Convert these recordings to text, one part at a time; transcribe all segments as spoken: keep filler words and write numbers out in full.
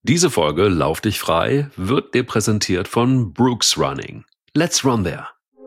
Diese Folge Lauf dich frei wird dir präsentiert von Brooks Running. Let's run there!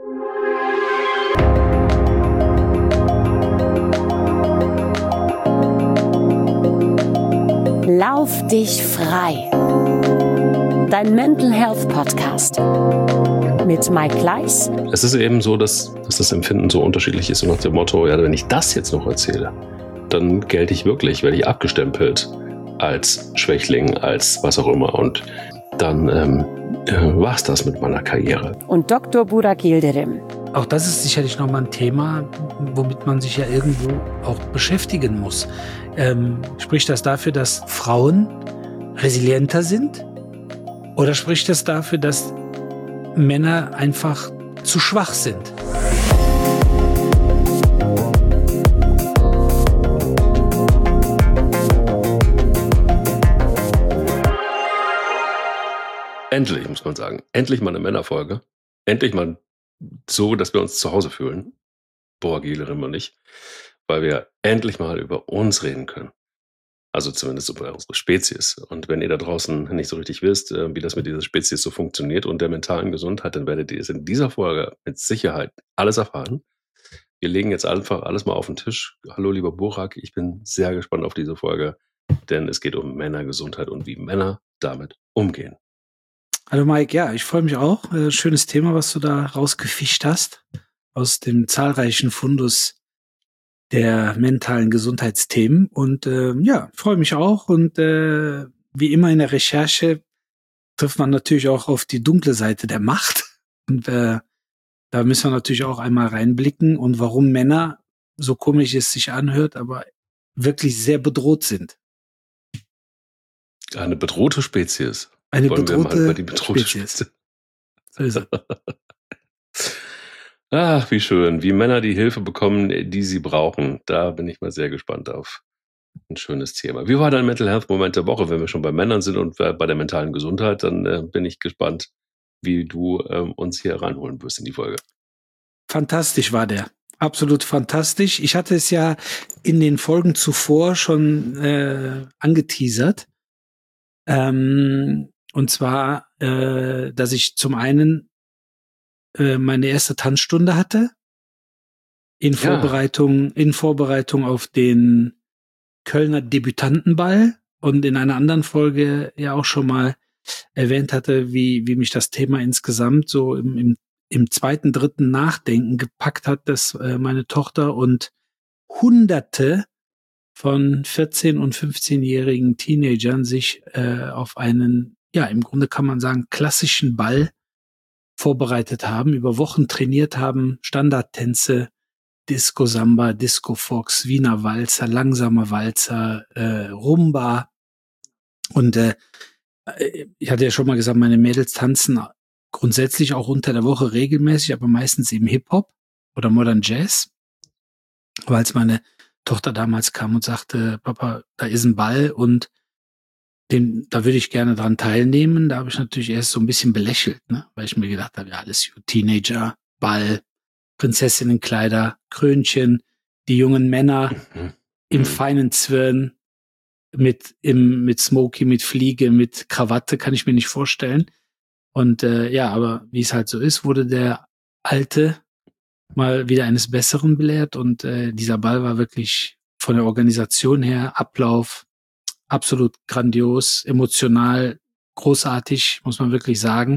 Lauf dich frei. Dein Mental Health Podcast mit Mike Kleiss. Es ist eben so, dass, dass das Empfinden so unterschiedlich ist und nach dem Motto, ja, wenn ich das jetzt noch erzähle, dann gelte ich wirklich, werde ich abgestempelt als Schwächling, als was auch immer. Und dann ähm, äh, war es das mit meiner Karriere. Und Doktor Burak Yildirim. Auch das ist sicherlich nochmal ein Thema, womit man sich ja irgendwo auch beschäftigen muss. Ähm, spricht das dafür, dass Frauen resilienter sind? Oder spricht das dafür, dass Männer einfach zu schwach sind? Endlich, muss man sagen. Endlich mal eine Männerfolge. Endlich mal so, dass wir uns zu Hause fühlen. Burak Yildirim und ich. Weil wir endlich mal über uns reden können. Also zumindest über unsere Spezies. Und wenn ihr da draußen nicht so richtig wisst, wie das mit dieser Spezies so funktioniert und der mentalen Gesundheit, dann werdet ihr es in dieser Folge mit Sicherheit alles erfahren. Wir legen jetzt einfach alles mal auf den Tisch. Hallo lieber Burak, ich bin sehr gespannt auf diese Folge, denn es geht um Männergesundheit und wie Männer damit umgehen. Hallo Mike, ja, ich freue mich auch. Äh, schönes Thema, was du da rausgefischt hast aus dem zahlreichen Fundus der mentalen Gesundheitsthemen. Und äh, ja, freue mich auch. Und äh, wie immer in der Recherche trifft man natürlich auch auf die dunkle Seite der Macht. Und äh, da müssen wir natürlich auch einmal reinblicken und warum Männer, so komisch es sich anhört, aber wirklich sehr bedroht sind. Eine bedrohte Spezies. Eine Wollen bedrohte wir mal über die bedrohte Spezies. Spezies. So ist es. Ach, wie schön. Wie Männer die Hilfe bekommen, die sie brauchen. Da bin ich mal sehr gespannt auf ein schönes Thema. Wie war dein Mental Health Moment der Woche? Wenn wir schon bei Männern sind und bei der mentalen Gesundheit, dann äh, bin ich gespannt, wie du ähm, uns hier reinholen wirst in die Folge. Fantastisch war der. Absolut fantastisch. Ich hatte es ja in den Folgen zuvor schon äh, angeteasert. Ähm, und zwar, äh, dass ich zum einen äh, meine erste Tanzstunde hatte. In Ja. Vorbereitung, in Vorbereitung auf den Kölner Debütantenball und in einer anderen Folge ja auch schon mal erwähnt hatte, wie, wie mich das Thema insgesamt so im, im, im zweiten, dritten Nachdenken gepackt hat, dass äh, meine Tochter und Hunderte von vierzehn- und fünfzehnjährigen Teenagern sich äh, auf einen, ja, im Grunde kann man sagen, klassischen Ball vorbereitet haben, über Wochen trainiert haben, Standardtänze, Disco Samba, Disco Fox, Wiener Walzer, langsamer Walzer, äh, Rumba. Und äh, ich hatte ja schon mal gesagt, meine Mädels tanzen grundsätzlich auch unter der Woche regelmäßig, aber meistens eben Hip-Hop oder Modern Jazz. Aber als meine Tochter damals kam und sagte, Papa, da ist ein Ball und den, da würde ich gerne dran teilnehmen, da habe ich natürlich erst so ein bisschen belächelt, ne? Weil ich mir gedacht habe, ja, alles gut, Teenager, Ball, Prinzessinnenkleider, Krönchen, die jungen Männer Mhm. im Mhm. feinen Zwirn mit im mit Smokey, mit Fliege, mit Krawatte, kann ich mir nicht vorstellen. Und äh, ja, aber wie es halt so ist, wurde der Alte mal wieder eines Besseren belehrt und äh, dieser Ball war wirklich von der Organisation her, Ablauf, absolut grandios, emotional, großartig, muss man wirklich sagen.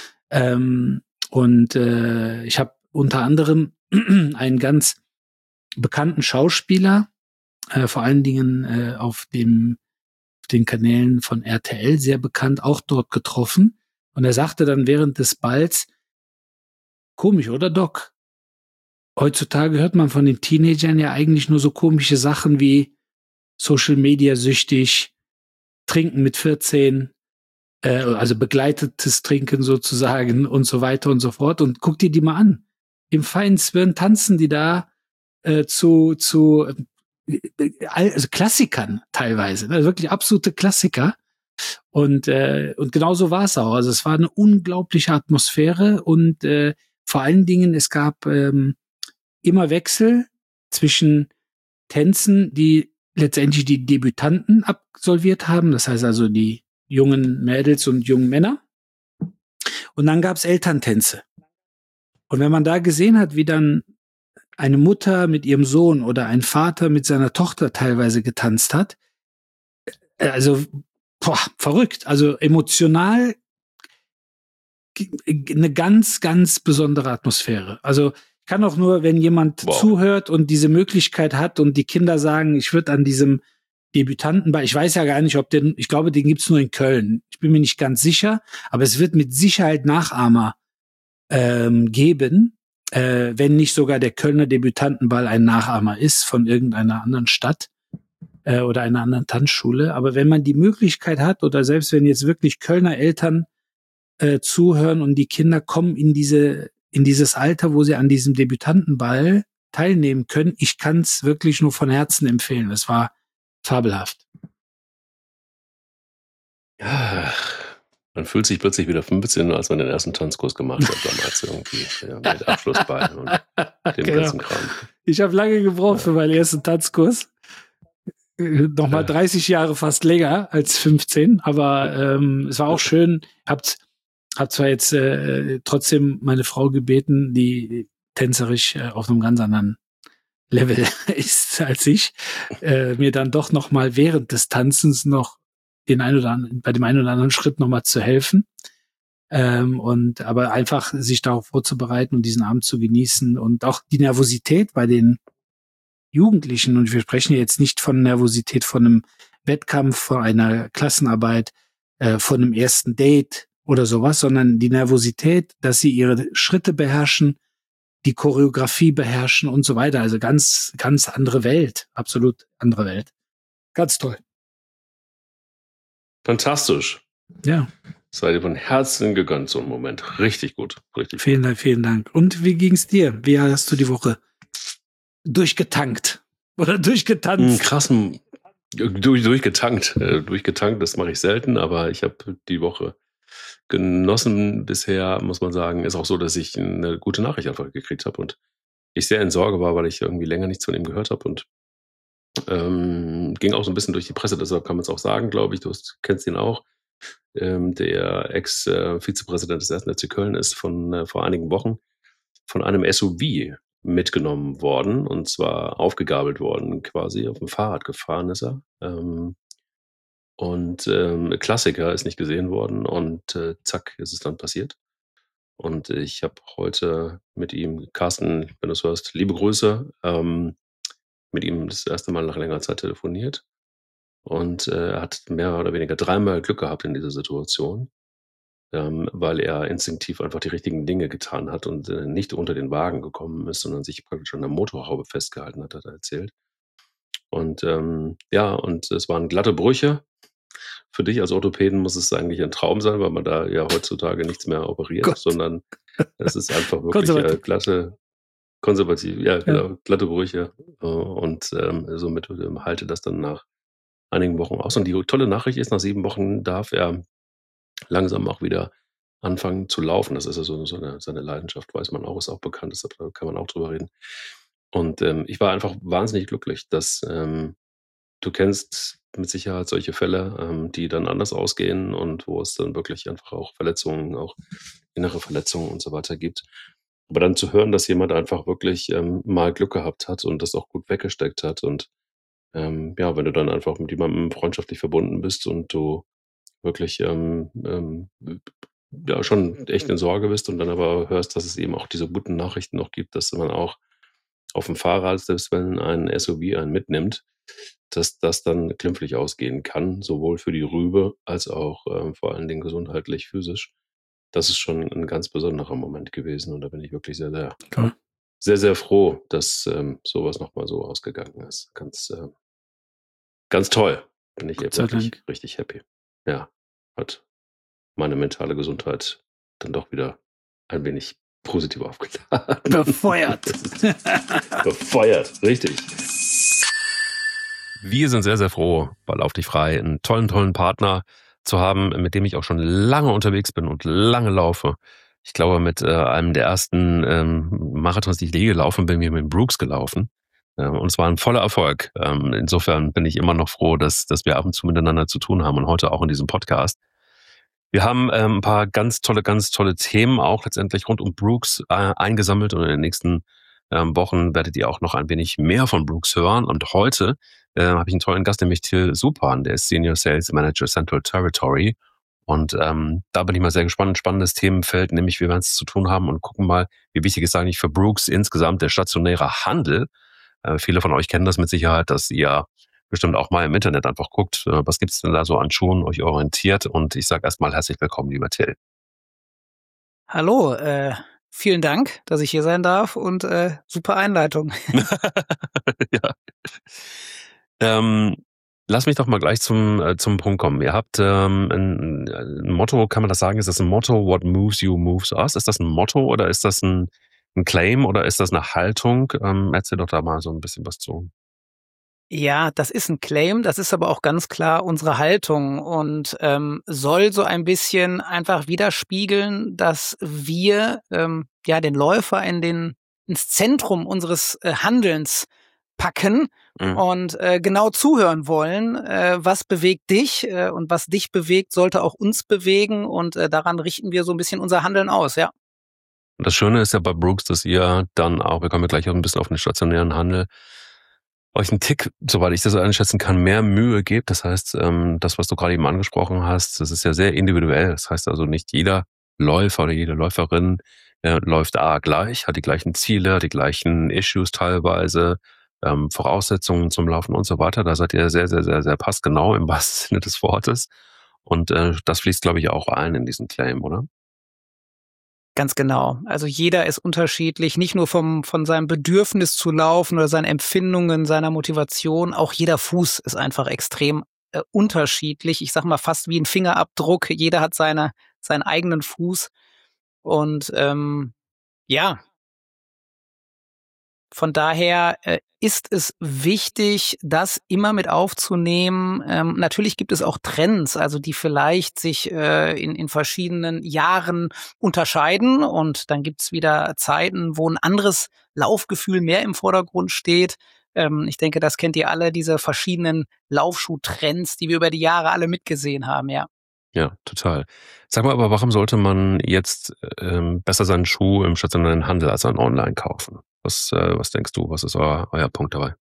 Ähm, und äh, ich habe unter anderem einen ganz bekannten Schauspieler, äh, vor allen Dingen äh, auf dem auf den Kanälen von R T L sehr bekannt, auch dort getroffen. Und er sagte dann während des Balls, komisch, oder Doc? Heutzutage hört man von den Teenagern ja eigentlich nur so komische Sachen wie Social Media süchtig, Trinken mit vierzehn, äh, also begleitetes Trinken sozusagen und so weiter und so fort. Und guck dir die mal an. Im feinen Zwirn tanzen die da äh, zu, zu äh, also Klassikern teilweise, ne? Wirklich absolute Klassiker. Und, äh, und genauso war es auch. Also es war eine unglaubliche Atmosphäre und äh, vor allen Dingen, es gab ähm, immer Wechsel zwischen Tänzen, die letztendlich die Debütanten absolviert haben. Das heißt also die jungen Mädels und jungen Männer. Und dann gab's Elterntänze. Und wenn man da gesehen hat, wie dann eine Mutter mit ihrem Sohn oder ein Vater mit seiner Tochter teilweise getanzt hat, also boah, verrückt, also emotional eine ganz, ganz besondere Atmosphäre. Also ich kann auch nur, wenn jemand wow. zuhört und diese Möglichkeit hat und die Kinder sagen, ich würde an diesem Debütantenball, ich weiß ja gar nicht, ob den, ich glaube, den gibt's nur in Köln. Ich bin mir nicht ganz sicher, aber es wird mit Sicherheit Nachahmer ähm, geben, äh, wenn nicht sogar der Kölner Debütantenball ein Nachahmer ist von irgendeiner anderen Stadt äh, oder einer anderen Tanzschule. Aber wenn man die Möglichkeit hat oder selbst wenn jetzt wirklich Kölner Eltern äh, zuhören und die Kinder kommen in diese in dieses Alter, wo sie an diesem Debütantenball teilnehmen können, ich kann es wirklich nur von Herzen empfehlen. Es war fabelhaft. Ja, man fühlt sich plötzlich wieder fünfzehn, als man den ersten Tanzkurs gemacht hat, damals irgendwie ja, mit Abschlussbein und dem genau. ganzen Kram. Ich habe lange gebraucht ja. für meinen ersten Tanzkurs. Nochmal ja. dreißig Jahre fast länger als fünfzehn, aber ähm, es war auch schön. Habt hab zwar jetzt äh, trotzdem meine Frau gebeten, die tänzerisch äh, auf einem ganz anderen Level ist als ich, äh, mir dann doch noch mal während des Tanzens noch den ein oder anderen, bei dem einen oder anderen Schritt noch mal zu helfen. Ähm, und aber einfach sich darauf vorzubereiten und diesen Abend zu genießen und auch die Nervosität bei den Jugendlichen, und wir sprechen jetzt nicht von Nervosität von einem Wettkampf, von einer Klassenarbeit, äh, von einem ersten Date oder sowas, sondern die Nervosität, dass sie ihre Schritte beherrschen, die Choreografie beherrschen und so weiter. Also ganz, ganz andere Welt. Absolut andere Welt. Ganz toll. Fantastisch. Ja. Sei dir von Herzen gegönnt, so ein Moment. Richtig gut. Richtig vielen Dank, vielen Dank. Und wie ging's dir? Wie hast du die Woche durchgetankt? Oder durchgetanzt? Krassen, durch, durchgetankt. Äh, durchgetankt, das mache ich selten, aber ich habe die Woche genossen bisher, muss man sagen. Ist auch so, dass ich eine gute Nachricht einfach gekriegt habe und ich sehr in Sorge war, weil ich irgendwie länger nichts von ihm gehört habe und ähm, ging auch so ein bisschen durch die Presse, deshalb kann man es auch sagen, glaube ich. Du hast, kennst ihn auch. Ähm, der Ex-Vizepräsident des ersten F C Köln ist von äh, vor einigen Wochen von einem S U V mitgenommen worden und zwar aufgegabelt worden, quasi auf dem Fahrrad gefahren ist er. Ähm, und ähm, Klassiker ist nicht gesehen worden und äh, zack, ist es dann passiert. Und ich habe heute mit ihm, Carsten, wenn du es hörst, liebe Grüße, ähm, mit ihm das erste Mal nach längerer Zeit telefoniert. Und äh, er hat mehr oder weniger dreimal Glück gehabt in dieser Situation, ähm, weil er instinktiv einfach die richtigen Dinge getan hat und äh, nicht unter den Wagen gekommen ist, sondern sich praktisch an der Motorhaube festgehalten hat, hat er erzählt. Und ähm, ja, und es waren glatte Brüche. Für dich als Orthopäden muss es eigentlich ein Traum sein, weil man da ja heutzutage nichts mehr operiert, Gott. sondern es ist einfach wirklich äh, glatte, konservativ, ja, genau, ja. glatte Brüche. Äh, und ähm, somit ähm, halte das dann nach einigen Wochen aus. Und die tolle Nachricht ist, nach sieben Wochen darf er langsam auch wieder anfangen zu laufen. Das ist ja so, so eine, seine Leidenschaft, weiß man auch, ist auch bekannt, deshalb kann man auch drüber reden. Und ähm, ich war einfach wahnsinnig glücklich, dass ähm, du kennst mit Sicherheit solche Fälle, ähm, die dann anders ausgehen und wo es dann wirklich einfach auch Verletzungen, auch innere Verletzungen und so weiter gibt. Aber dann zu hören, dass jemand einfach wirklich ähm, mal Glück gehabt hat und das auch gut weggesteckt hat und ähm, ja, wenn du dann einfach mit jemandem freundschaftlich verbunden bist und du wirklich ähm, ähm, ja schon echt in Sorge bist und dann aber hörst, dass es eben auch diese guten Nachrichten noch gibt, dass man auch auf dem Fahrrad, selbst wenn ein S U V einen mitnimmt, dass das dann glimpflich ausgehen kann, sowohl für die Rübe als auch ähm, vor allen Dingen gesundheitlich, physisch. Das ist schon ein ganz besonderer Moment gewesen und da bin ich wirklich sehr, sehr, Cool. sehr, sehr froh, dass ähm, sowas nochmal so ausgegangen ist. Ganz, äh, ganz toll. Bin ich Gott sei wirklich Dank. richtig happy. Ja, hat meine mentale Gesundheit dann doch wieder ein wenig positiv aufgeladen. Befeuert. Befeuert, richtig. Wir sind sehr, sehr froh, bei Lauf dich frei einen tollen, tollen Partner zu haben, mit dem ich auch schon lange unterwegs bin und lange laufe. Ich glaube, mit äh, einem der ersten ähm, Marathons, die ich je gelaufen bin, bin ich mit Brooks gelaufen. Ja, und es war ein voller Erfolg. Ähm, insofern bin ich immer noch froh, dass, dass wir ab und zu miteinander zu tun haben und heute auch in diesem Podcast. Wir haben ähm, ein paar ganz tolle, ganz tolle Themen auch letztendlich rund um Brooks äh, eingesammelt und in den nächsten ähm, Wochen werdet ihr auch noch ein wenig mehr von Brooks hören. Und heute äh, habe ich einen tollen Gast, nämlich Till Supan, der ist Senior Sales Manager Central Territory. Und ähm, da bin ich mal sehr gespannt. Ein spannendes Themenfeld, nämlich wie wir es zu tun haben und gucken mal, wie wichtig ist eigentlich für Brooks insgesamt der stationäre Handel. Äh, viele von euch kennen das mit Sicherheit, dass ihr bestimmt auch mal im Internet einfach guckt, äh, was gibt's denn da so an Schuhen, euch orientiert. Und ich sage erstmal herzlich willkommen, lieber Till. Hallo, äh, vielen Dank, dass ich hier sein darf und äh, super Einleitung. Ja. Ähm, lass mich doch mal gleich zum äh, zum Punkt kommen. Ihr habt ähm, ein, ein Motto, kann man das sagen? Ist das ein Motto? What moves you moves us? Ist das ein Motto oder ist das ein, ein Claim oder ist das eine Haltung? Ähm, erzähl doch da mal so ein bisschen was zu. Ja, das ist ein Claim, das ist aber auch ganz klar unsere Haltung und ähm, soll so ein bisschen einfach widerspiegeln, dass wir ähm, ja den Läufer in den ins Zentrum unseres äh, Handelns packen Mhm. und äh, genau zuhören wollen, äh, was bewegt dich äh, und was dich bewegt, sollte auch uns bewegen und äh, daran richten wir so ein bisschen unser Handeln aus, ja. Und das Schöne ist ja bei Brooks, dass ihr dann auch, wir kommen ja gleich auch ein bisschen auf den stationären Handel, euch einen Tick, soweit ich das einschätzen kann, mehr Mühe gebt. Das heißt, ähm, das, was du gerade eben angesprochen hast, das ist ja sehr individuell. Das heißt also, nicht jeder Läufer oder jede Läuferin äh, läuft A gleich, hat die gleichen Ziele, hat die gleichen Issues teilweise, ähm, Voraussetzungen zum Laufen und so weiter. Da seid ihr sehr, sehr, sehr, sehr passgenau im wahrsten Sinne des Wortes. Und äh, das fließt, glaube ich, auch ein in diesen Claim, oder? Ganz genau. Also jeder ist unterschiedlich, nicht nur vom von seinem Bedürfnis zu laufen oder seinen Empfindungen, seiner Motivation. Auch jeder Fuß ist einfach extrem äh, unterschiedlich. Ich sag mal fast wie ein Fingerabdruck. Jeder hat seine seinen eigenen Fuß und ähm, ja. Von daher äh, ist es wichtig, das immer mit aufzunehmen. Ähm, natürlich gibt es auch Trends, also die vielleicht sich äh, in, in verschiedenen Jahren unterscheiden. Und dann gibt's wieder Zeiten, wo ein anderes Laufgefühl mehr im Vordergrund steht. Ähm, ich denke, das kennt ihr alle, diese verschiedenen Laufschuhtrends, die wir über die Jahre alle mitgesehen haben, ja. Ja, total. Sag mal, aber warum sollte man jetzt ähm, besser seinen Schuh im stationären Handel als einen Online kaufen? Was, äh, was denkst du? Was ist euer, euer Punkt dabei?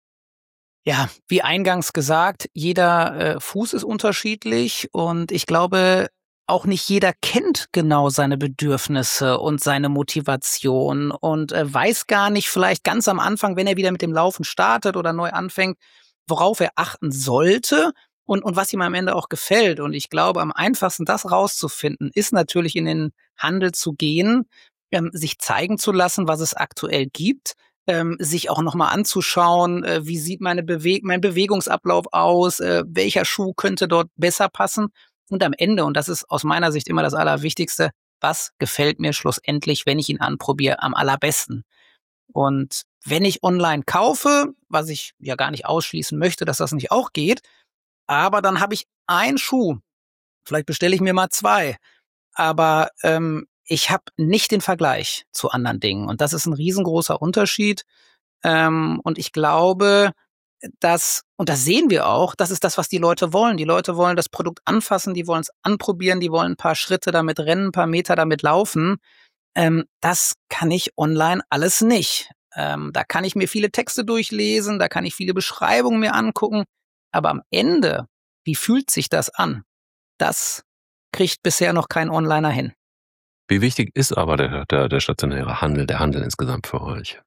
Ja, wie eingangs gesagt, jeder äh, Fuß ist unterschiedlich und ich glaube, auch nicht jeder kennt genau seine Bedürfnisse und seine Motivation und äh, weiß gar nicht vielleicht ganz am Anfang, wenn er wieder mit dem Laufen startet oder neu anfängt, worauf er achten sollte und, und was ihm am Ende auch gefällt. Und ich glaube, am einfachsten das rauszufinden, ist natürlich in den Handel zu gehen, ähm, sich zeigen zu lassen, was es aktuell gibt, ähm, sich auch nochmal anzuschauen, äh, wie sieht meine Bewe- mein Bewegungsablauf aus, äh, welcher Schuh könnte dort besser passen. Und am Ende, und das ist aus meiner Sicht immer das Allerwichtigste, was gefällt mir schlussendlich, wenn ich ihn anprobiere, am allerbesten. Und wenn ich online kaufe, was ich ja gar nicht ausschließen möchte, dass das nicht auch geht, aber dann habe ich einen Schuh, vielleicht bestelle ich mir mal zwei, aber ähm, ich habe nicht den Vergleich zu anderen Dingen. Und das ist ein riesengroßer Unterschied. Ähm, und ich glaube, dass, und das sehen wir auch, das ist das, was die Leute wollen. Die Leute wollen das Produkt anfassen, die wollen es anprobieren, die wollen ein paar Schritte damit rennen, ein paar Meter damit laufen. Ähm, das kann ich online alles nicht. Ähm, da kann ich mir viele Texte durchlesen, da kann ich viele Beschreibungen mir angucken. Aber am Ende, wie fühlt sich das an? Das kriegt bisher noch kein Onliner hin. Wie wichtig ist aber der, der, der stationäre Handel, der Handel insgesamt für euch?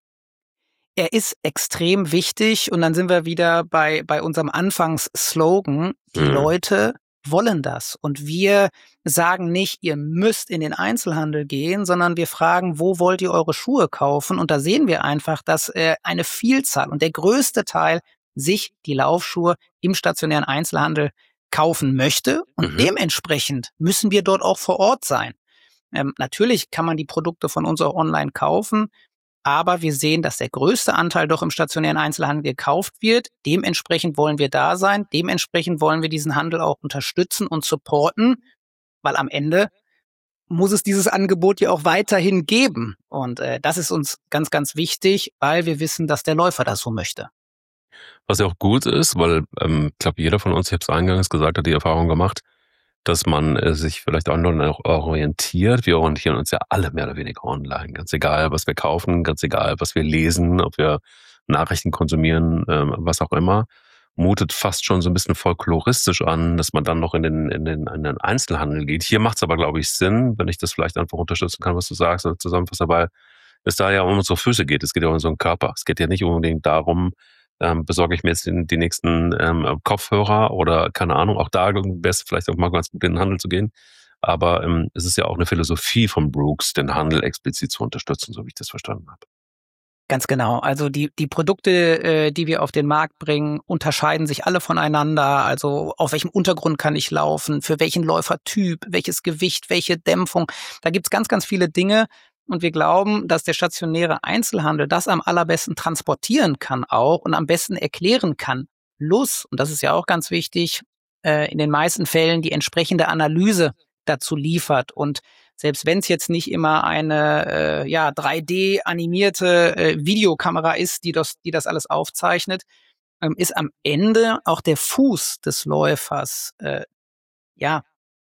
Er ist extrem wichtig und dann sind wir wieder bei, bei unserem Anfangsslogan. Die Mhm. Leute wollen das und wir sagen nicht, ihr müsst in den Einzelhandel gehen, sondern wir fragen, wo wollt ihr eure Schuhe kaufen? Und da sehen wir einfach, dass äh, eine Vielzahl und der größte Teil sich die Laufschuhe im stationären Einzelhandel kaufen möchte und Mhm. dementsprechend müssen wir dort auch vor Ort sein. Ähm, natürlich kann man die Produkte von uns auch online kaufen, aber wir sehen, dass der größte Anteil doch im stationären Einzelhandel gekauft wird. Dementsprechend wollen wir da sein. Dementsprechend wollen wir diesen Handel auch unterstützen und supporten, weil am Ende muss es dieses Angebot ja auch weiterhin geben. Und äh, das ist uns ganz, ganz wichtig, weil wir wissen, dass der Läufer das so möchte. Was ja auch gut ist, weil ähm, ich glaube, jeder von uns, ich habe es eingangs gesagt, hat die Erfahrung gemacht, dass man äh, sich vielleicht online auch orientiert. Wir orientieren uns ja alle mehr oder weniger online. Ganz egal, was wir kaufen, ganz egal, was wir lesen, ob wir Nachrichten konsumieren, ähm, was auch immer. Mutet fast schon so ein bisschen folkloristisch an, dass man dann noch in den, in den, in den Einzelhandel geht. Hier macht es aber, glaube ich, Sinn, wenn ich das vielleicht einfach unterstützen kann, was du sagst, oder zusammenfassen, dabei, es da ja um unsere Füße geht. Es geht ja um unseren Körper. Es geht ja nicht unbedingt darum, ähm, besorge ich mir jetzt den, die nächsten ähm, Kopfhörer oder keine Ahnung. Auch da wäre es vielleicht auch mal ganz gut, in den Handel zu gehen. Aber ähm, es ist ja auch eine Philosophie von Brooks, den Handel explizit zu unterstützen, so wie ich das verstanden habe. Ganz genau. Also die die Produkte, äh, die wir auf den Markt bringen, unterscheiden sich alle voneinander. Also auf welchem Untergrund kann ich laufen, für welchen Läufertyp, welches Gewicht, welche Dämpfung. Da gibt's ganz, ganz viele Dinge. Und wir glauben, dass der stationäre Einzelhandel das am allerbesten transportieren kann auch und am besten erklären kann. Plus, und das ist ja auch ganz wichtig, äh, in den meisten Fällen die entsprechende Analyse dazu liefert. Und selbst wenn es jetzt nicht immer eine äh, ja drei D animierte äh, Videokamera ist, die das, die das alles aufzeichnet, ähm, ist am Ende auch der Fuß des Läufers äh, ja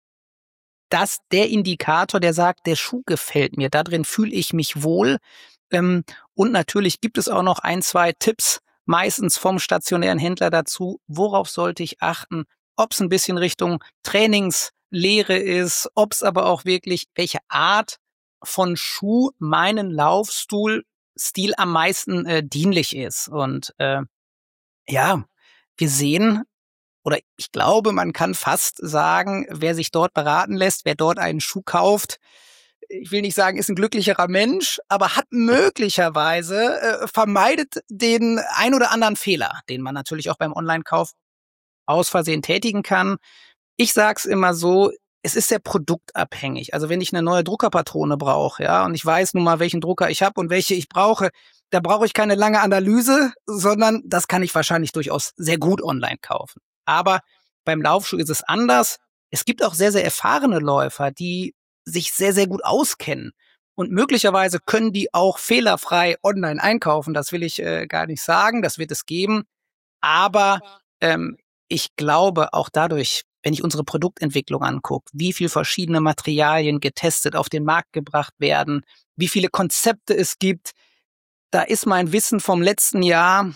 das der Indikator, der sagt, der Schuh gefällt mir, da drin fühle ich mich wohl. Ähm, und natürlich gibt es auch noch ein, zwei Tipps, meistens vom stationären Händler dazu, worauf sollte ich achten, ob es ein bisschen Richtung Trainingslehre ist, ob es aber auch wirklich, welche Art von Schuh meinen Laufstil Stil am meisten äh, dienlich ist. Und äh, ja, wir sehen, oder ich glaube, man kann fast sagen, wer sich dort beraten lässt, wer dort einen Schuh kauft, ich will nicht sagen, ist ein glücklicherer Mensch, aber hat möglicherweise, äh, vermeidet den ein oder anderen Fehler, den man natürlich auch beim Online-Kauf aus Versehen tätigen kann. Ich sag's immer so, es ist sehr produktabhängig. Also wenn ich eine neue Druckerpatrone brauche, ja, und ich weiß nun mal, welchen Drucker ich habe und welche ich brauche, da brauche ich keine lange Analyse, sondern das kann ich wahrscheinlich durchaus sehr gut online kaufen. Aber beim Laufschuh ist es anders. Es gibt auch sehr, sehr erfahrene Läufer, die sich sehr, sehr gut auskennen. Und möglicherweise können die auch fehlerfrei online einkaufen. Das will ich äh, gar nicht sagen. Das wird es geben. Aber ähm, ich glaube auch dadurch, wenn ich unsere Produktentwicklung angucke, wie viel verschiedene Materialien getestet auf den Markt gebracht werden, wie viele Konzepte es gibt, da ist mein Wissen vom letzten Jahr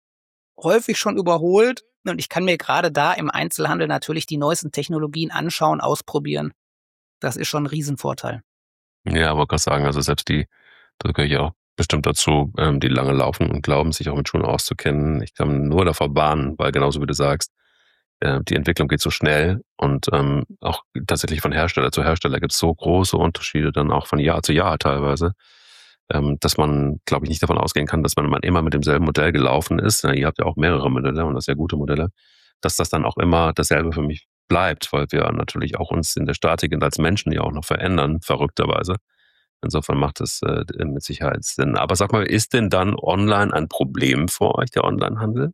häufig schon überholt. Und ich kann mir gerade da im Einzelhandel natürlich die neuesten Technologien anschauen, ausprobieren. Das ist schon ein Riesenvorteil. Ja, aber kann sagen, also selbst die, da gehöre ich auch bestimmt dazu, ähm, die lange laufen und glauben, sich auch mit Schuhen auszukennen. Ich kann nur davor warnen, weil genauso wie du sagst, äh, die Entwicklung geht so schnell und ähm, auch tatsächlich von Hersteller zu Hersteller gibt es so große Unterschiede dann auch von Jahr zu Jahr teilweise, ähm, dass man, glaube ich, nicht davon ausgehen kann, dass man immer mit demselben Modell gelaufen ist. Ja, ihr habt ja auch mehrere Modelle und das sehr gute Modelle, dass das dann auch immer dasselbe für mich bleibt, weil wir natürlich auch uns in der Statik und als Menschen ja auch noch verändern, verrückterweise. Insofern macht es äh, mit Sicherheit Sinn. Aber sag mal, ist denn dann online ein Problem für euch, der Onlinehandel?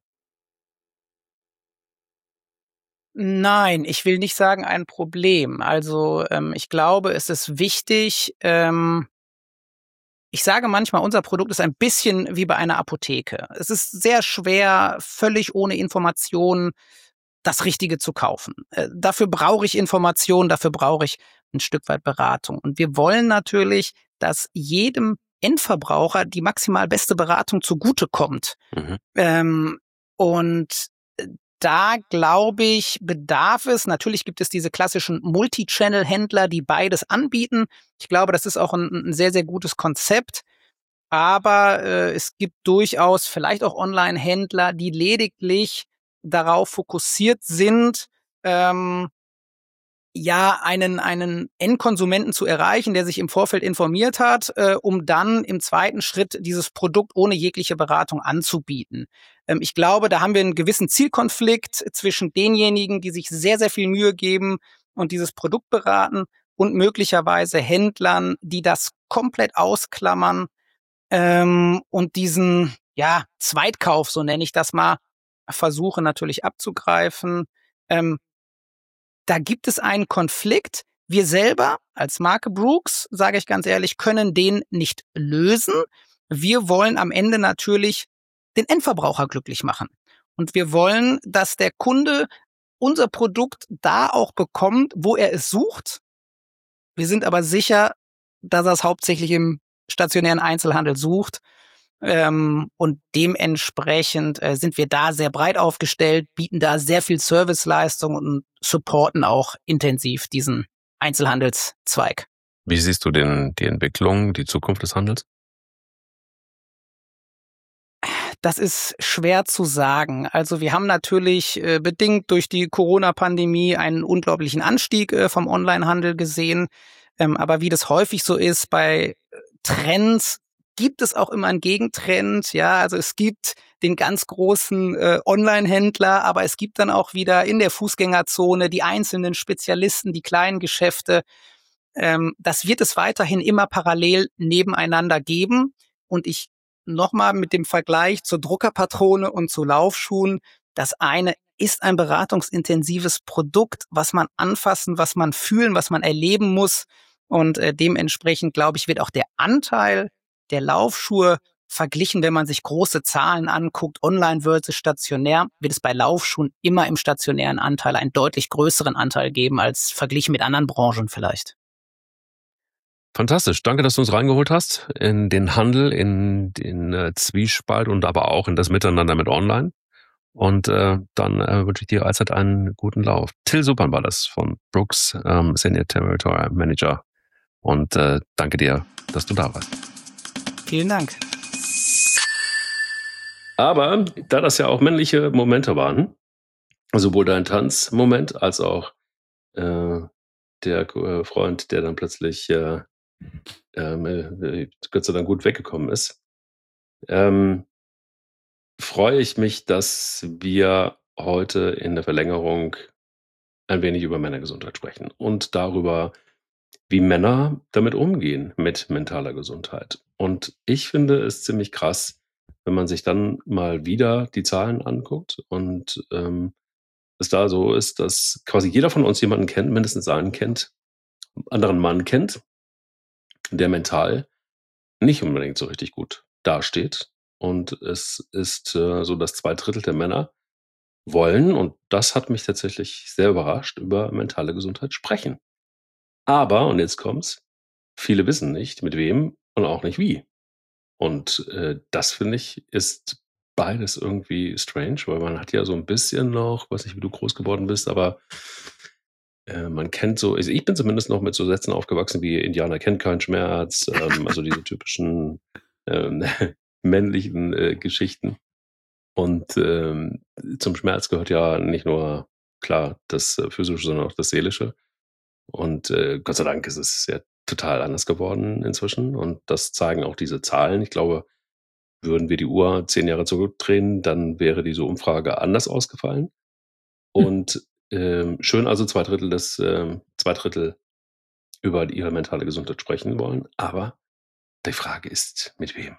Nein, ich will nicht sagen ein Problem. Also ähm, ich glaube, es ist wichtig, ähm, ich sage manchmal, unser Produkt ist ein bisschen wie bei einer Apotheke. Es ist sehr schwer, völlig ohne Informationen das Richtige zu kaufen. Äh, dafür brauche ich Informationen, dafür brauche ich ein Stück weit Beratung. Und wir wollen natürlich, dass jedem Endverbraucher die maximal beste Beratung zugutekommt. Mhm. Ähm, und da, glaube ich, bedarf es, natürlich gibt es diese klassischen Multi-Channel-Händler, die beides anbieten. Ich glaube, das ist auch ein, ein sehr, sehr gutes Konzept. Aber äh, es gibt durchaus vielleicht auch Online-Händler, die lediglich darauf fokussiert sind, ähm, ja, einen, einen Endkonsumenten zu erreichen, der sich im Vorfeld informiert hat, äh, um dann im zweiten Schritt dieses Produkt ohne jegliche Beratung anzubieten. Ähm, ich glaube, da haben wir einen gewissen Zielkonflikt zwischen denjenigen, die sich sehr, sehr viel Mühe geben und dieses Produkt beraten und möglicherweise Händlern, die das komplett ausklammern, ähm, und diesen, ja, Zweitkauf, so nenne ich das mal, versuche natürlich abzugreifen. Ähm, Da gibt es einen Konflikt, Wir selber als Marke Brooks, sage ich ganz ehrlich, können den nicht lösen. Wir wollen am Ende natürlich den Endverbraucher glücklich machen. Und wir wollen, dass der Kunde unser Produkt da auch bekommt, wo er es sucht. Wir sind aber sicher, dass er es hauptsächlich im stationären Einzelhandel sucht. Ähm, und dementsprechend äh, sind wir da sehr breit aufgestellt, bieten da sehr viel Serviceleistung und supporten auch intensiv diesen Einzelhandelszweig. Wie siehst du denn die Entwicklung, die Zukunft des Handels? Das ist schwer zu sagen. Also wir haben natürlich äh, bedingt durch die Corona-Pandemie einen unglaublichen Anstieg äh, vom Onlinehandel gesehen. Ähm, aber wie das häufig so ist bei Trends, gibt es auch immer einen Gegentrend. Ja, also es gibt den ganz großen äh, Online-Händler, aber es gibt dann auch wieder in der Fußgängerzone die einzelnen Spezialisten, die kleinen Geschäfte. Ähm, das wird es weiterhin immer parallel nebeneinander geben. Und ich nochmal mit dem Vergleich zur Druckerpatrone und zu Laufschuhen. Das eine ist ein beratungsintensives Produkt, was man anfassen, was man fühlen, was man erleben muss. Und äh, dementsprechend, glaube ich, wird auch der Anteil der Laufschuhe verglichen, wenn man sich große Zahlen anguckt, online versus stationär, wird es bei Laufschuhen immer im stationären Anteil einen deutlich größeren Anteil geben als verglichen mit anderen Branchen vielleicht. Fantastisch. Danke, dass du uns reingeholt hast in den Handel, in den äh, Zwiespalt und aber auch in das Miteinander mit Online. Und äh, dann äh, wünsche ich dir allzeit einen guten Lauf. Till Suppern war das von Brooks, ähm, Senior Territory Manager. Und äh, danke dir, dass du da warst. Vielen Dank. Aber da das ja auch männliche Momente waren, sowohl dein Tanzmoment als auch äh, der äh, Freund, der dann plötzlich äh, ähm, äh, Gott sei Dank gut weggekommen ist, ähm, freue ich mich, dass wir heute in der Verlängerung ein wenig über Männergesundheit sprechen und darüber, wie Männer damit umgehen mit mentaler Gesundheit. Und ich finde es ziemlich krass, wenn man sich dann mal wieder die Zahlen anguckt und ähm, es da so ist, dass quasi jeder von uns jemanden kennt, mindestens einen kennt, einen anderen Mann kennt, der mental nicht unbedingt so richtig gut dasteht. Und es ist äh, so, dass zwei Drittel der Männer wollen, und das hat mich tatsächlich sehr überrascht, über mentale Gesundheit sprechen. Aber, und jetzt kommt's, viele wissen nicht, mit wem und auch nicht wie. Und äh, das, finde ich, ist beides irgendwie strange, weil man hat ja so ein bisschen noch, weiß nicht, wie du groß geworden bist, aber äh, man kennt so, also ich bin zumindest noch mit so Sätzen aufgewachsen wie Indianer kennt keinen Schmerz, ähm, also diese typischen ähm, männlichen äh, Geschichten. Und ähm, zum Schmerz gehört ja nicht nur, klar, das äh, Physische, sondern auch das Seelische. Und äh, Gott sei Dank ist es ja total anders geworden inzwischen. Und das zeigen auch diese Zahlen. Ich glaube, würden wir die Uhr zehn Jahre zurückdrehen, dann wäre diese Umfrage anders ausgefallen. Und ähm, schön also zwei Drittel des, ähm, zwei Drittel über ihre mentale Gesundheit sprechen wollen. Aber die Frage ist, mit wem?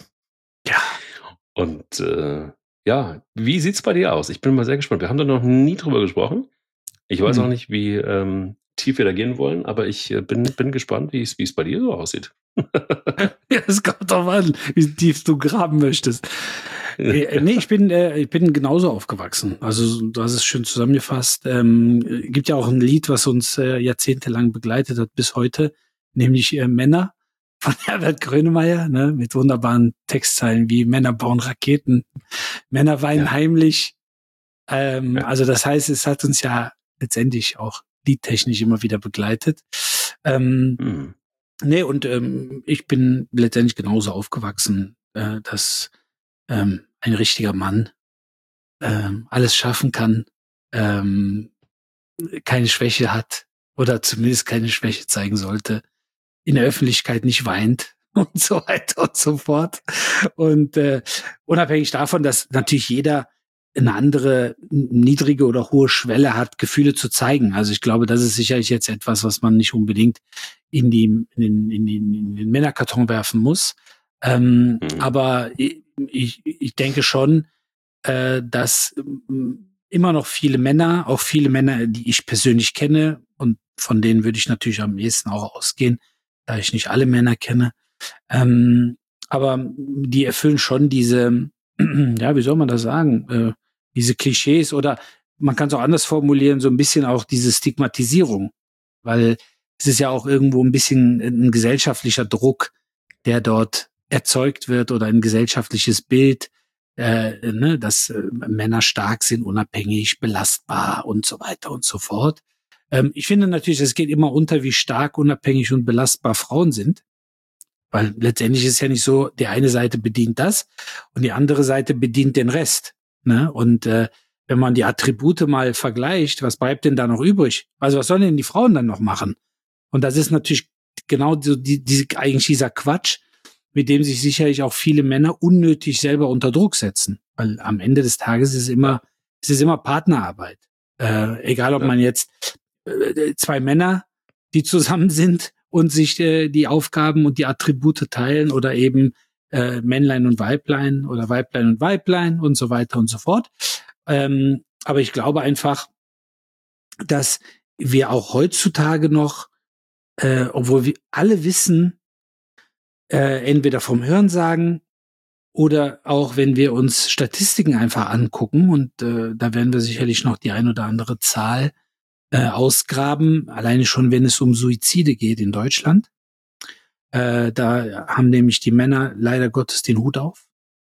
Ja. Und äh, ja, wie sieht's bei dir aus? Ich bin mal sehr gespannt. Wir haben da noch nie drüber gesprochen. Ich weiß Hm. auch nicht, wie ähm, tief wir da gehen wollen, aber ich äh, bin, bin gespannt, wie es wie es bei dir so aussieht. Ja, es kommt drauf an, wie tief du graben möchtest. Äh, nee, ich bin, äh, ich bin genauso aufgewachsen. Also du hast es schön zusammengefasst. Ähm, gibt ja auch ein Lied, was uns äh, jahrzehntelang begleitet hat bis heute, nämlich äh, Männer von Herbert Grönemeyer, ne, mit wunderbaren Textzeilen wie Männer bauen Raketen, Männer weinen Ja. heimlich. Ähm, Ja. Also das heißt, es hat uns ja letztendlich auch liedtechnisch immer wieder begleitet. Ähm, Hm. Nee, und ähm, ich bin letztendlich genauso aufgewachsen, äh, dass ähm, ein richtiger Mann ähm, alles schaffen kann, ähm, keine Schwäche hat oder zumindest keine Schwäche zeigen sollte, in der Öffentlichkeit nicht weint und so weiter und so fort. Und äh, unabhängig davon, dass natürlich jeder eine andere niedrige oder hohe Schwelle hat, Gefühle zu zeigen. Also ich glaube, das ist sicherlich jetzt etwas, was man nicht unbedingt in, die, in, den, in, den, in den Männerkarton werfen muss. Ähm, Mhm. Aber ich, ich, ich denke schon, äh, dass ähm, immer noch viele Männer, auch viele Männer, die ich persönlich kenne, und von denen würde ich natürlich am ehesten auch ausgehen, da ich nicht alle Männer kenne. Ähm, aber die erfüllen schon diese, ja, wie soll man das sagen, äh, diese Klischees, oder man kann es auch anders formulieren, so ein bisschen auch diese Stigmatisierung, weil es ist ja auch irgendwo ein bisschen ein gesellschaftlicher Druck, der dort erzeugt wird, oder ein gesellschaftliches Bild, äh, ne, dass äh, Männer stark sind, unabhängig, belastbar und so weiter und so fort. Ähm, ich finde natürlich, es geht immer unter, wie stark, unabhängig und belastbar Frauen sind. Weil letztendlich ist es ja nicht so, die eine Seite bedient das und die andere Seite bedient den Rest. Ne? Und äh, wenn man die Attribute mal vergleicht, was bleibt denn da noch übrig? Also was sollen denn die Frauen dann noch machen? Und das ist natürlich genau so die, die, eigentlich dieser Quatsch, mit dem sich sicherlich auch viele Männer unnötig selber unter Druck setzen. Weil am Ende des Tages ist es immer, es ist immer Partnerarbeit. Äh, egal, ob Ja. man jetzt äh, zwei Männer, die zusammen sind und sich äh, die Aufgaben und die Attribute teilen, oder eben äh, Männlein und Weiblein oder Weiblein und Weiblein und so weiter und so fort. Ähm, aber ich glaube einfach, dass wir auch heutzutage noch, äh, obwohl wir alle wissen, äh, entweder vom Hörensagen oder auch wenn wir uns Statistiken einfach angucken, und äh, da werden wir sicherlich noch die ein oder andere Zahl äh, ausgraben, alleine schon, wenn es um Suizide geht in Deutschland. Äh, da haben nämlich die Männer leider Gottes den Hut auf.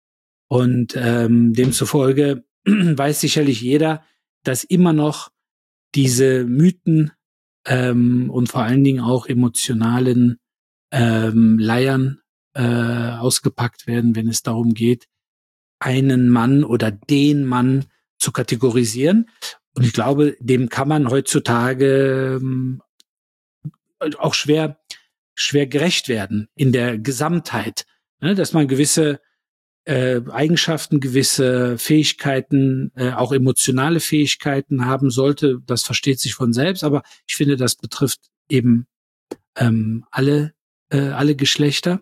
Und ähm, demzufolge weiß sicherlich jeder, dass immer noch diese Mythen ähm, und vor allen Dingen auch emotionalen ähm, Leiern äh, ausgepackt werden, wenn es darum geht, einen Mann oder den Mann zu kategorisieren. Und ich glaube, dem kann man heutzutage ähm, auch schwer schwer gerecht werden in der Gesamtheit, ne? Dass man gewisse äh, Eigenschaften, gewisse Fähigkeiten, äh, auch emotionale Fähigkeiten haben sollte. Das versteht sich von selbst, aber ich finde, das betrifft eben ähm, alle äh, alle Geschlechter.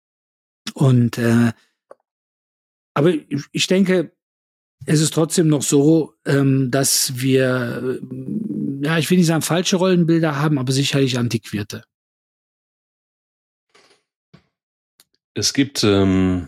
Und äh, aber ich, ich denke, es ist trotzdem noch so, ähm, dass wir, äh, ja, ich will nicht sagen falsche Rollenbilder haben, aber sicherlich antiquierte. Es gibt ähm,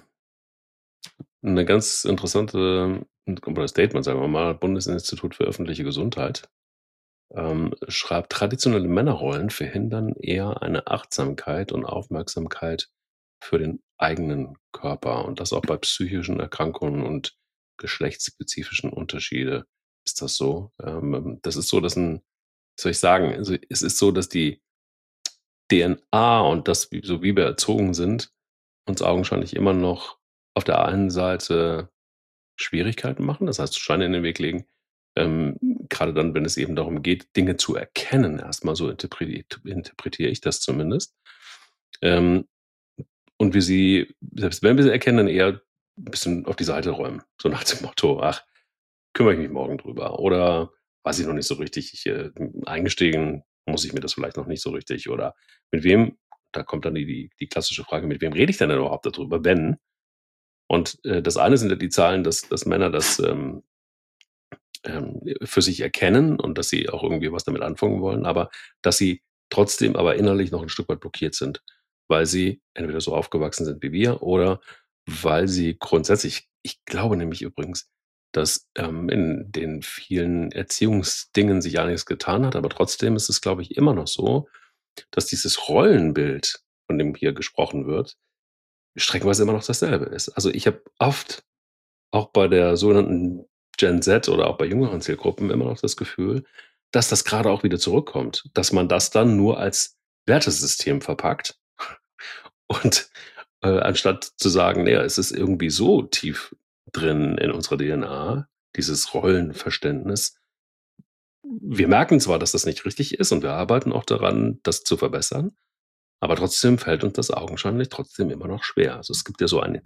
eine ganz interessante oder Statement, sagen wir mal, Bundesinstitut für öffentliche Gesundheit ähm, schreibt, traditionelle Männerrollen verhindern eher eine Achtsamkeit und Aufmerksamkeit für den eigenen Körper, und das auch bei psychischen Erkrankungen und geschlechtsspezifischen Unterschiede ist das so. Ähm, das ist so, dass ein, was soll ich sagen, also es ist so, dass die D N A und das, wie, so wie wir erzogen sind, uns augenscheinlich immer noch auf der einen Seite Schwierigkeiten machen, das heißt Steine in den Weg legen, ähm, gerade dann, wenn es eben darum geht, Dinge zu erkennen, erstmal so interpretiere, interpretiere ich das zumindest. Ähm, und wir sie, selbst wenn wir sie erkennen, dann eher ein bisschen auf die Seite räumen. So nach dem Motto, ach, kümmere ich mich morgen drüber. Oder weiß ich noch nicht so richtig, ich, äh, eingestehen muss ich mir das vielleicht noch nicht so richtig. Oder mit wem, da kommt dann die, die, die klassische Frage, mit wem rede ich denn überhaupt darüber, wenn? Und äh, das eine sind ja die Zahlen, dass, dass Männer das ähm, ähm, für sich erkennen und dass sie auch irgendwie was damit anfangen wollen, aber dass sie trotzdem aber innerlich noch ein Stück weit blockiert sind, weil sie entweder so aufgewachsen sind wie wir oder weil sie grundsätzlich, ich glaube nämlich übrigens, dass ähm, in den vielen Erziehungsdingen sich einiges getan hat, aber trotzdem ist es, glaube ich, immer noch so, dass dieses Rollenbild, von dem hier gesprochen wird, streckenweise immer noch dasselbe ist. Also ich habe oft auch bei der sogenannten Gen Z oder auch bei jüngeren Zielgruppen immer noch das Gefühl, dass das gerade auch wieder zurückkommt, dass man das dann nur als Wertesystem verpackt und äh, anstatt zu sagen, naja, es ist irgendwie so tief drin in unserer D N A, dieses Rollenverständnis. Wir merken zwar, dass das nicht richtig ist und wir arbeiten auch daran, das zu verbessern, aber trotzdem fällt uns das augenscheinlich trotzdem immer noch schwer. Also es gibt ja so einen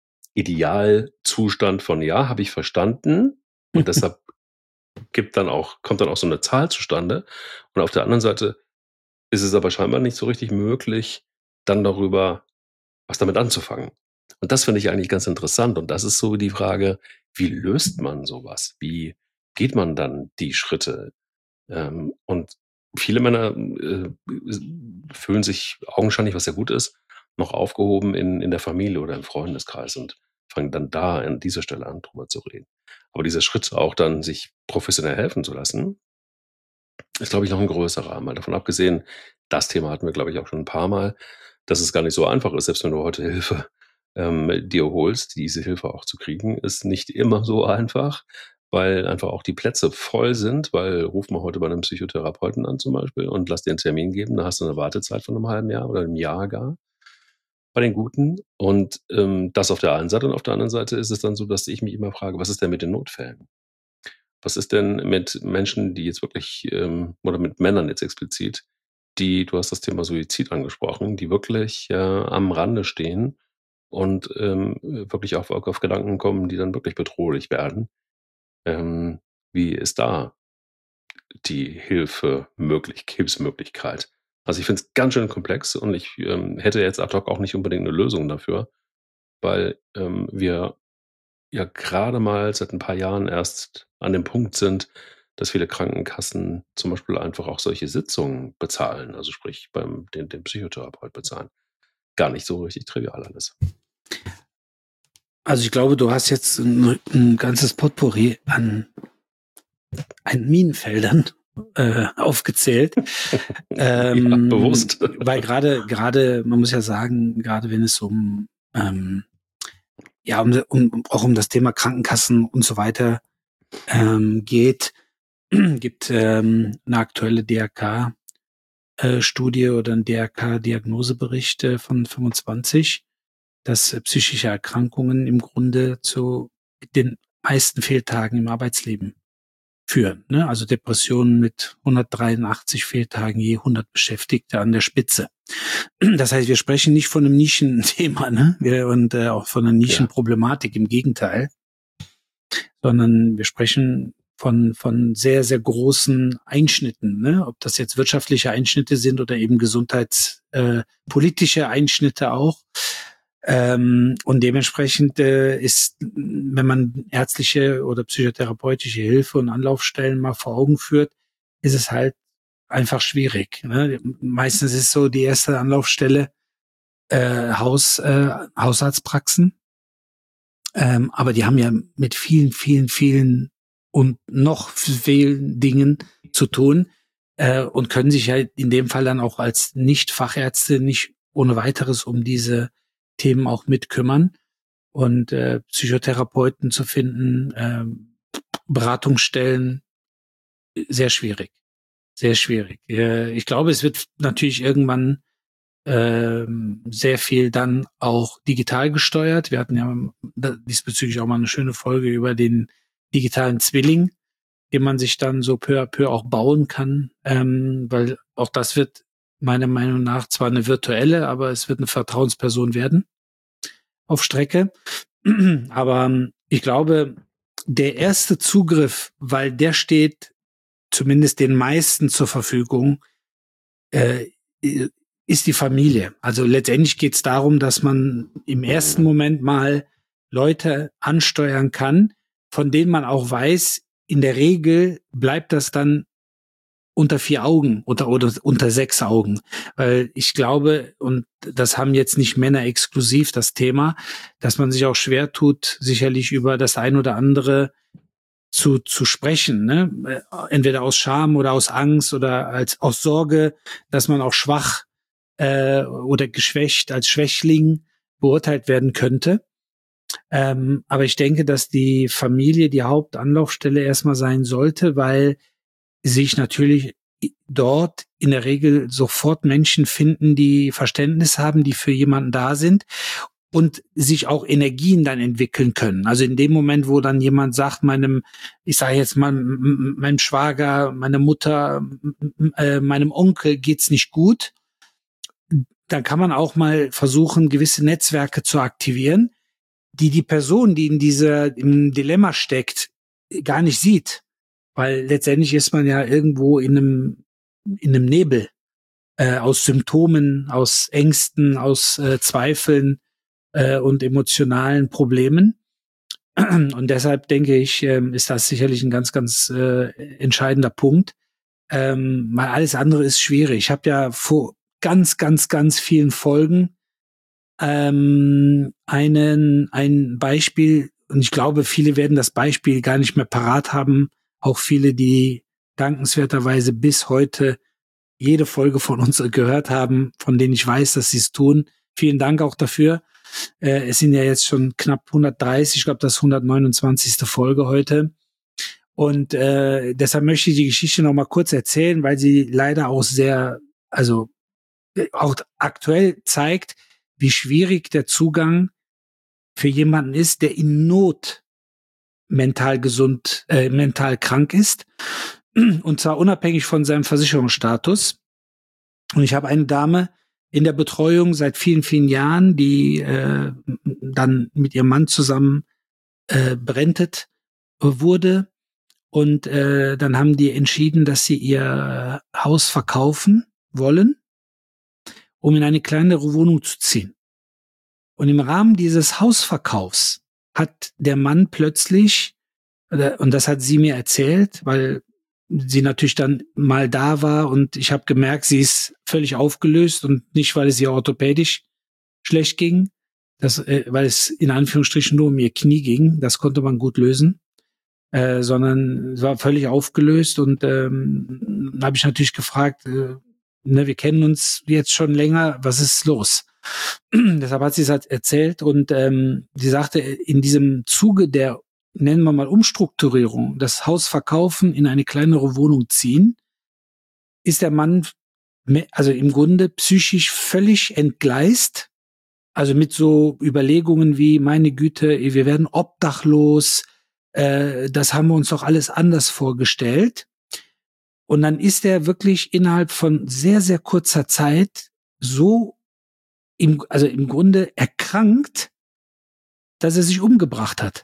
Idealzustand von, ja, habe ich verstanden, und deshalb gibt dann auch, kommt dann auch so eine Zahl zustande. Und auf der anderen Seite ist es aber scheinbar nicht so richtig möglich, dann darüber was damit anzufangen. Und das finde ich eigentlich ganz interessant. Und das ist so die Frage, wie löst man sowas? Wie, geht man dann die Schritte? Ähm, und viele Männer äh, fühlen sich augenscheinlich, was ja gut ist, noch aufgehoben in, in der Familie oder im Freundeskreis und fangen dann da an dieser Stelle an, drüber zu reden. Aber dieser Schritt auch dann, sich professionell helfen zu lassen, ist, glaube ich, noch ein größerer. Mal davon abgesehen, das Thema hatten wir, glaube ich, auch schon ein paar Mal, dass es gar nicht so einfach ist, selbst wenn du heute Hilfe ähm, dir holst, diese Hilfe auch zu kriegen, ist nicht immer so einfach, weil einfach auch die Plätze voll sind, weil ruf mal heute bei einem Psychotherapeuten an zum Beispiel und lass dir einen Termin geben, da hast du eine Wartezeit von einem halben Jahr oder einem Jahr gar bei den Guten. Und ähm, das auf der einen Seite und auf der anderen Seite ist es dann so, dass ich mich immer frage, was ist denn mit den Notfällen? Was ist denn mit Menschen, die jetzt wirklich, ähm, oder mit Männern jetzt explizit, die, du hast das Thema Suizid angesprochen, die wirklich äh, am Rande stehen und ähm, wirklich auf, auf Gedanken kommen, die dann wirklich bedrohlich werden. Ähm, wie ist da die Hilfe möglich, Hilfsmöglichkeit? Also ich finde es ganz schön komplex und ich ähm, hätte jetzt ad hoc auch nicht unbedingt eine Lösung dafür, weil ähm, wir ja gerade mal seit ein paar Jahren erst an dem Punkt sind, dass viele Krankenkassen zum Beispiel einfach auch solche Sitzungen bezahlen, also sprich beim den, den Psychotherapeut bezahlen. Gar nicht so richtig trivial alles. Also ich glaube, du hast jetzt ein, ein ganzes Potpourri an, an Minenfeldern äh, aufgezählt. ähm, Ja, bewusst. Weil gerade, gerade, man muss ja sagen, gerade wenn es um, ähm, ja, um, um, auch um das Thema Krankenkassen und so weiter ähm, geht, gibt ähm, eine aktuelle D R K-Studie oder ein D R K-Diagnosebericht äh, von fünfundzwanzig, dass äh, psychische Erkrankungen im Grunde zu den meisten Fehltagen im Arbeitsleben führen. Ne? Also Depressionen mit hundertdreiundachtzig Fehltagen je hundert Beschäftigte an der Spitze. Das heißt, wir sprechen nicht von einem Nischenthema, ne? Wir, und äh, auch von einer Nischenproblematik, im Gegenteil, sondern wir sprechen von von sehr, sehr großen Einschnitten, ne? Ob das jetzt wirtschaftliche Einschnitte sind oder eben gesundheitspolitische äh, Einschnitte auch. Ähm, und dementsprechend äh, ist, wenn man ärztliche oder psychotherapeutische Hilfe und Anlaufstellen mal vor Augen führt, ist es halt einfach schwierig. Ne? Meistens ist so die erste Anlaufstelle äh, Haus, äh, Hausarztpraxen. Ähm, aber die haben ja mit vielen, vielen, vielen und noch vielen Dingen zu tun äh, und können sich ja in dem Fall dann auch als Nicht-Fachärzte nicht ohne weiteres um diese Themen auch mit kümmern. Und äh, Psychotherapeuten zu finden, äh, Beratungsstellen, sehr schwierig. Sehr schwierig. Äh, ich glaube, es wird natürlich irgendwann ähm, sehr viel dann auch digital gesteuert. Wir hatten ja diesbezüglich auch mal eine schöne Folge über den digitalen Zwilling, den man sich dann so peu à peu auch bauen kann, ähm, weil auch das wird meiner Meinung nach zwar eine virtuelle, aber es wird eine Vertrauensperson werden auf Strecke. Aber ähm, ich glaube, der erste Zugriff, weil der steht zumindest den meisten zur Verfügung, äh, ist die Familie. Also letztendlich geht es darum, dass man im ersten Moment mal Leute ansteuern kann, von denen man auch weiß, in der Regel bleibt das dann unter vier Augen oder, oder unter sechs Augen. Weil ich glaube, und das haben jetzt nicht Männer exklusiv das Thema, dass man sich auch schwer tut, sicherlich über das ein oder andere zu zu sprechen, ne? Entweder aus Scham oder aus Angst oder als aus Sorge, dass man auch schwach äh, oder geschwächt als Schwächling beurteilt werden könnte. Ähm, aber ich denke, dass die Familie die Hauptanlaufstelle erstmal sein sollte, weil sich natürlich dort in der Regel sofort Menschen finden, die Verständnis haben, die für jemanden da sind und sich auch Energien dann entwickeln können. Also in dem Moment, wo dann jemand sagt, meinem, ich sage jetzt mal, meinem Schwager, meiner Mutter, äh, meinem Onkel geht's nicht gut, dann kann man auch mal versuchen, gewisse Netzwerke zu aktivieren, die die Person, die in dieser, im Dilemma steckt, gar nicht sieht. Weil letztendlich ist man ja irgendwo in einem, in einem Nebel, äh, aus Symptomen, aus Ängsten, aus äh, Zweifeln, und emotionalen Problemen. Und deshalb denke ich, ähm, ist das sicherlich ein ganz, ganz äh, entscheidender Punkt. Ähm, weil alles andere ist schwierig. Ich habe ja vor ganz, ganz, ganz vielen Folgen ähm, einen ein Beispiel, und ich glaube, viele werden das Beispiel gar nicht mehr parat haben. Auch viele, die dankenswerterweise bis heute jede Folge von uns gehört haben, von denen ich weiß, dass sie es tun. Vielen Dank auch dafür. Äh, es sind ja jetzt schon knapp hundertdreißig, ich glaube, das ist hundertneunundzwanzigste Folge heute. Und äh, deshalb möchte ich die Geschichte noch mal kurz erzählen, weil sie leider auch sehr, also äh, auch aktuell zeigt, wie schwierig der Zugang für jemanden ist, der in Not mental gesund, äh, mental krank ist. Und zwar unabhängig von seinem Versicherungsstatus. Und ich habe eine Dame in der Betreuung seit vielen, vielen Jahren, die äh, dann mit ihrem Mann zusammen äh, berentet wurde. Und äh, dann haben die entschieden, dass sie ihr Haus verkaufen wollen, um in eine kleinere Wohnung zu ziehen. Und im Rahmen dieses Hausverkaufs hat der Mann plötzlich, und das hat sie mir erzählt, weil sie natürlich dann mal da war und ich habe gemerkt, sie ist völlig aufgelöst und nicht, weil es ihr orthopädisch schlecht ging, das, äh, weil es in Anführungsstrichen nur um ihr Knie ging, das konnte man gut lösen, äh, sondern es war völlig aufgelöst und ähm, habe ich natürlich gefragt, äh, ne, wir kennen uns jetzt schon länger, was ist los? Deshalb hat sie es halt erzählt und ähm, sie sagte, in diesem Zuge der, nennen wir mal Umstrukturierung, das Haus verkaufen, in eine kleinere Wohnung ziehen, ist der Mann also im Grunde psychisch völlig entgleist, also mit so Überlegungen wie, meine Güte, wir werden obdachlos, äh, das haben wir uns doch alles anders vorgestellt. Und dann ist er wirklich innerhalb von sehr, sehr kurzer Zeit so im, also im Grunde erkrankt, dass er sich umgebracht hat.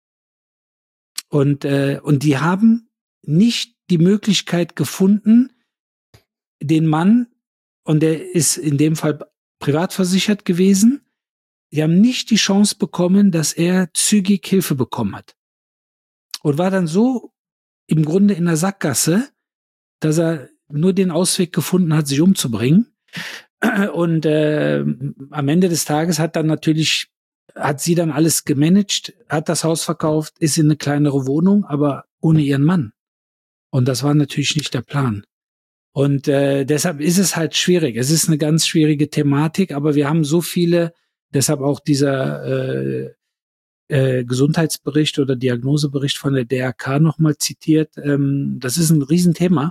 Und, äh, und die haben nicht die Möglichkeit gefunden, den Mann, und der ist in dem Fall privat versichert gewesen, die haben nicht die Chance bekommen, dass er zügig Hilfe bekommen hat. Und war dann so im Grunde in der Sackgasse, dass er nur den Ausweg gefunden hat, sich umzubringen. Und äh, am Ende des Tages hat dann natürlich, hat sie dann alles gemanagt, hat das Haus verkauft, ist in eine kleinere Wohnung, aber ohne ihren Mann. Und das war natürlich nicht der Plan. Und äh, deshalb ist es halt schwierig. Es ist eine ganz schwierige Thematik, aber wir haben so viele, deshalb auch dieser äh, äh, Gesundheitsbericht oder Diagnosebericht von der D R K nochmal zitiert. Ähm, das ist ein Riesenthema.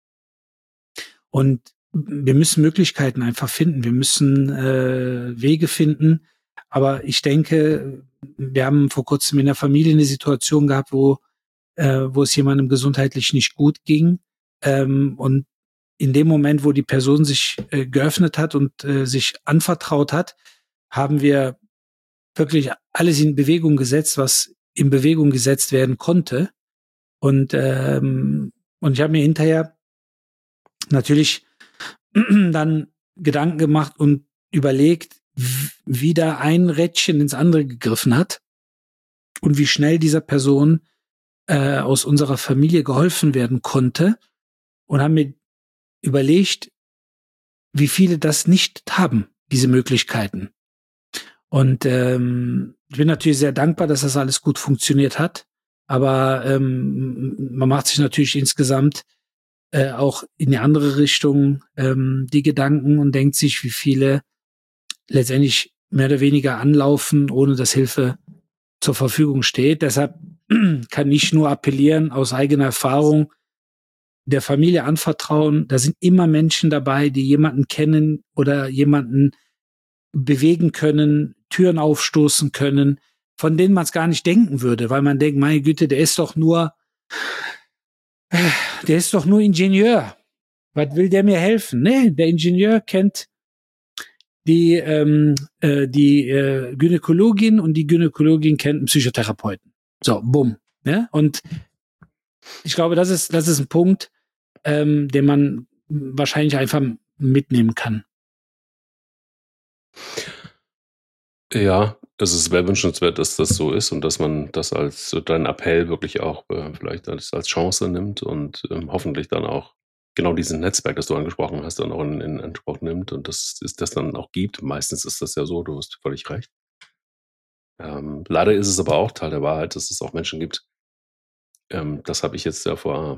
Und wir müssen Möglichkeiten einfach finden. Wir müssen äh, Wege finden. Aber ich denke, wir haben vor kurzem in der Familie eine Situation gehabt, wo, äh, wo es jemandem gesundheitlich nicht gut ging. Ähm, und in dem Moment, wo die Person sich äh, geöffnet hat und äh, sich anvertraut hat, haben wir wirklich alles in Bewegung gesetzt, was in Bewegung gesetzt werden konnte. Und, ähm, und ich habe mir hinterher natürlich dann Gedanken gemacht und überlegt, wie da ein Rädchen ins andere gegriffen hat und wie schnell dieser Person äh, aus unserer Familie geholfen werden konnte, und haben mir überlegt, wie viele das nicht haben, diese Möglichkeiten. Und ähm, ich bin natürlich sehr dankbar, dass das alles gut funktioniert hat, aber ähm, man macht sich natürlich insgesamt äh, auch in die andere Richtung ähm, die Gedanken und denkt sich, wie viele letztendlich mehr oder weniger anlaufen, ohne dass Hilfe zur Verfügung steht. Deshalb kann ich nur appellieren, aus eigener Erfahrung, der Familie anvertrauen. Da sind immer Menschen dabei, die jemanden kennen oder jemanden bewegen können, Türen aufstoßen können, von denen man es gar nicht denken würde, weil man denkt, meine Güte, der ist doch nur, der ist doch nur Ingenieur. Was will der mir helfen? Nee, der Ingenieur kennt die, ähm, äh, die äh, Gynäkologin und die Gynäkologin kennt einen Psychotherapeuten. So, bumm. Ne? Und ich glaube, das ist, das ist ein Punkt, ähm, den man wahrscheinlich einfach mitnehmen kann. Ja, es ist sehr wünschenswert, dass das so ist und dass man das als so deinen Appell wirklich auch, äh, vielleicht als als Chance nimmt und, ähm, hoffentlich dann auch genau dieses Netzwerk, das du angesprochen hast, dann auch in in Anspruch nimmt und dass es das dann auch gibt. Meistens ist das ja so, du hast völlig recht. Ähm, leider ist es aber auch Teil der Wahrheit, dass es auch Menschen gibt, ähm, das habe ich jetzt ja vor,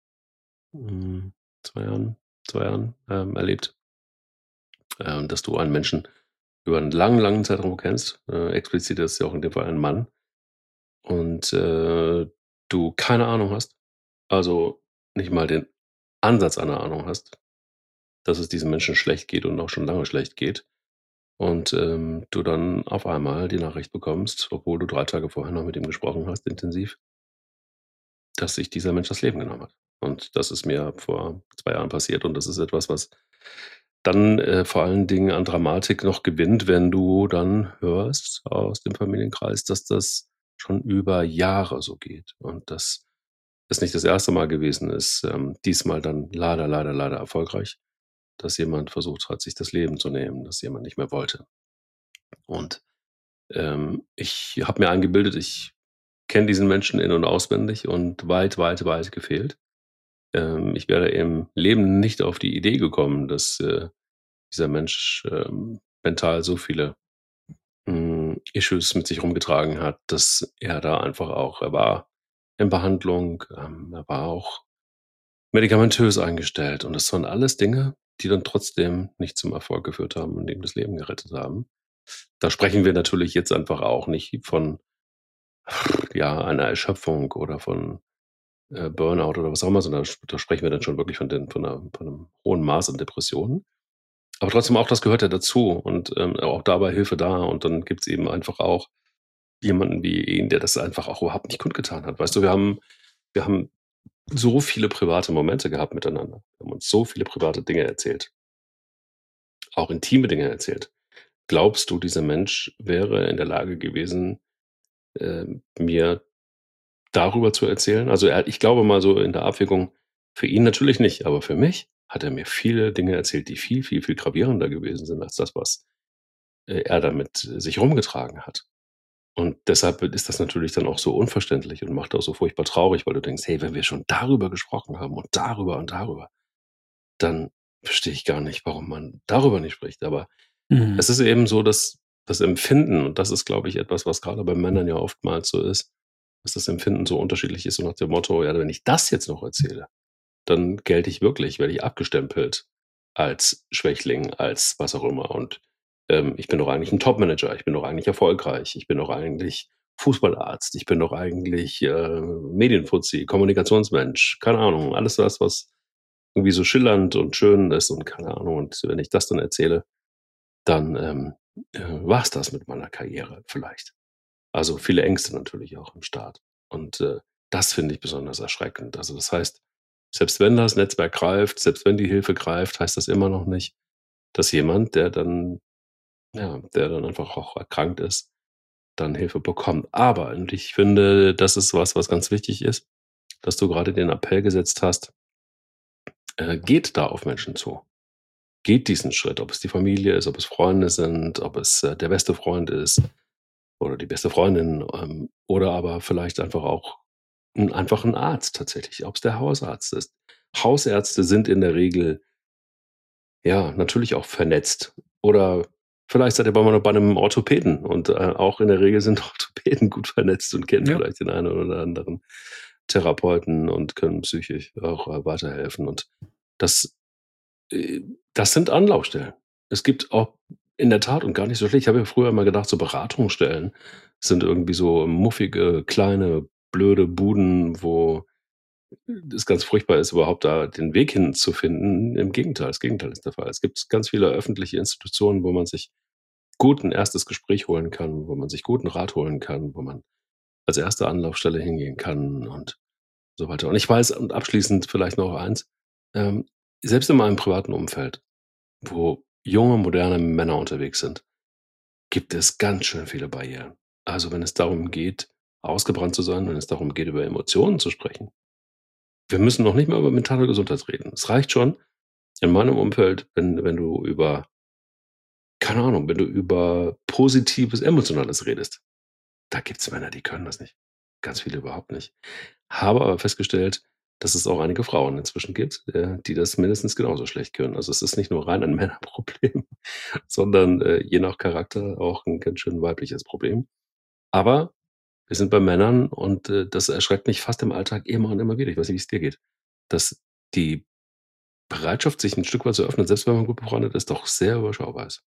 hm, zwei Jahren zwei Jahren, ähm, erlebt, ähm, dass du einen Menschen über 'n langen, langen Zeitraum kennst. Äh, explizit ist ja auch in dem Fall ein Mann und, äh, du keine Ahnung hast, also nicht mal den Ansatz einer Ahnung hast, dass es diesem Menschen schlecht geht und auch schon lange schlecht geht. Und, ähm, du dann auf einmal die Nachricht bekommst, obwohl du drei Tage vorher noch mit ihm gesprochen hast, intensiv dass sich dieser Mensch das Leben genommen hat. Und das ist mir vor zwei Jahren passiert und das ist etwas, was dann, äh, vor allen Dingen an Dramatik noch gewinnt, wenn du dann hörst aus dem Familienkreis, dass das schon über Jahre so geht und dass es nicht das erste Mal gewesen ist, ähm, diesmal dann leider, leider, leider erfolgreich, dass jemand versucht hat, sich das Leben zu nehmen, dass jemand nicht mehr wollte. Und, ähm, ich habe mir eingebildet, ich kenne diesen Menschen in und auswendig und weit, weit, weit gefehlt. Ähm, ich wäre im Leben nicht auf die Idee gekommen, dass, äh, dieser Mensch, ähm, mental so viele, hm, Issues mit sich rumgetragen hat, dass er da einfach auch er war in Behandlung, ähm, er war auch medikamentös eingestellt und das waren alles Dinge, die dann trotzdem nicht zum Erfolg geführt haben und ihm das Leben gerettet haben. Da sprechen wir natürlich jetzt einfach auch nicht von, ja, einer Erschöpfung oder von, äh, Burnout oder was auch immer, sondern da da sprechen wir dann schon wirklich von den von 'ner von 'nem hohen Maß an Depressionen. Aber trotzdem auch das gehört ja dazu und, ähm, auch da war Hilfe da und dann gibt's eben einfach auch jemanden wie ihn, der das einfach auch überhaupt nicht kundgetan hat. Weißt du, wir haben wir haben so viele private Momente gehabt miteinander. Wir haben uns so viele private Dinge erzählt. Auch intime Dinge erzählt. Glaubst du, dieser Mensch wäre in der Lage gewesen, ähm, mir darüber zu erzählen? Also, er ich glaube mal so in der Abwägung, für ihn natürlich nicht, aber für mich hat er mir viele Dinge erzählt, die viel, viel, viel gravierender gewesen sind als das, was, äh, er da mit sich rumgetragen hat. Und deshalb ist das natürlich dann auch so unverständlich und macht auch so furchtbar traurig, weil du denkst: „Hey, wenn wir schon darüber gesprochen haben und darüber und darüber, dann verstehe ich gar nicht, warum man darüber nicht spricht.“ Aber Mhm. es ist eben so, dass das Empfinden und das ist, glaube ich, etwas, was grade bei Männern ja oftmals so ist, dass das Empfinden so unterschiedlich ist, so nach dem Motto: „Ja, wenn ich das jetzt noch erzähle, dann gelte ich wirklich werde ich abgestempelt als Schwächling, als was auch immer und, ähm, ich bin doch eigentlich 'n Topmanager, ich bin doch eigentlich erfolgreich, ich bin doch eigentlich Fußballarzt, ich bin doch eigentlich, äh, Medienfuzzi, Kommunikationsmensch.“ Keine Ahnung, alles das, was irgendwie so schillernd und schön ist und keine Ahnung. Und wenn ich das dann erzähle, dann, ähm, äh, war's das mit meiner Karriere vielleicht. Also, viele Ängste natürlich auch am Start. Und, äh, das finde ich besonders erschreckend. Also, das heißt, selbst wenn das Netzwerk greift, selbst wenn die Hilfe greift, heißt das immer noch nicht, dass jemand, der dann ja, der dann einfach auch erkrankt ist, dann Hilfe bekommt. Aber und ich finde, das ist was, was ganz wichtig ist, dass du grade den Appell gesetzt hast äh, geht da auf Menschen zu. Geht diesen Schritt, ob es die Familie ist, ob es Freunde sind, ob es, äh, der beste Freund ist oder die beste Freundin, ähm, oder aber vielleicht einfach auch 'n einfach 'n Arzt tatsächlich, ob's der Hausarzt ist. Hausärzte sind in der Regel ja, natürlich auch vernetzt. Oder vielleicht seid ihr bei mal bei 'nem Orthopäden und, äh, auch in der Regel sind Orthopäden gut vernetzt und kennen Ja. vielleicht den einen oder anderen Therapeuten und können psychisch auch, äh, weiterhelfen. Und das äh, das sind Anlaufstellen. Es gibt auch in der Tat und gar nicht so schlecht ich habe ja früher immer gedacht, so Beratungsstellen sind irgendwie so muffige, kleine, blöde Buden, wo es ganz furchtbar ist, überhaupt da den Weg hinzufinden. Im Gegenteil, das Gegenteil ist der Fall. Es gibt ganz viele öffentliche Institutionen, wo man sich gut 'n erstes Gespräch holen kann, wo man sich guten Rat holen kann, wo man als erste Anlaufstelle hingehen kann und so weiter. Und ich weiß und abschließend vielleicht noch eins, ähm, selbst in meinem privaten Umfeld, wo junge, moderne Männer unterwegs sind, gibt es ganz schön viele Barrieren. Also, wenn es darum geht, ausgebrannt zu sein, wenn es darum geht, über Emotionen zu sprechen. Wir müssen noch nicht mal über mentale Gesundheit reden. Es reicht schon in meinem Umfeld, wenn wenn du über keine Ahnung, wenn du über Positives, Emotionales redest, da gibt's Männer, die können das nicht. Ganz viele überhaupt nicht. Habe aber festgestellt, dass es auch einige Frauen inzwischen gibt, äh, die das mindestens genauso schlecht können. Also es ist nicht nur rein ein Männerproblem, sondern äh, je nach Charakter auch ein ganz schön weibliches Problem. Aber wir sind bei Männern und äh, das erschreckt mich fast im Alltag immer und immer wieder. Ich weiß nicht, wie es dir geht. Dass die Bereitschaft, sich ein Stück weit zu öffnen, selbst wenn man gut befreundet ist, doch sehr überschaubar ist.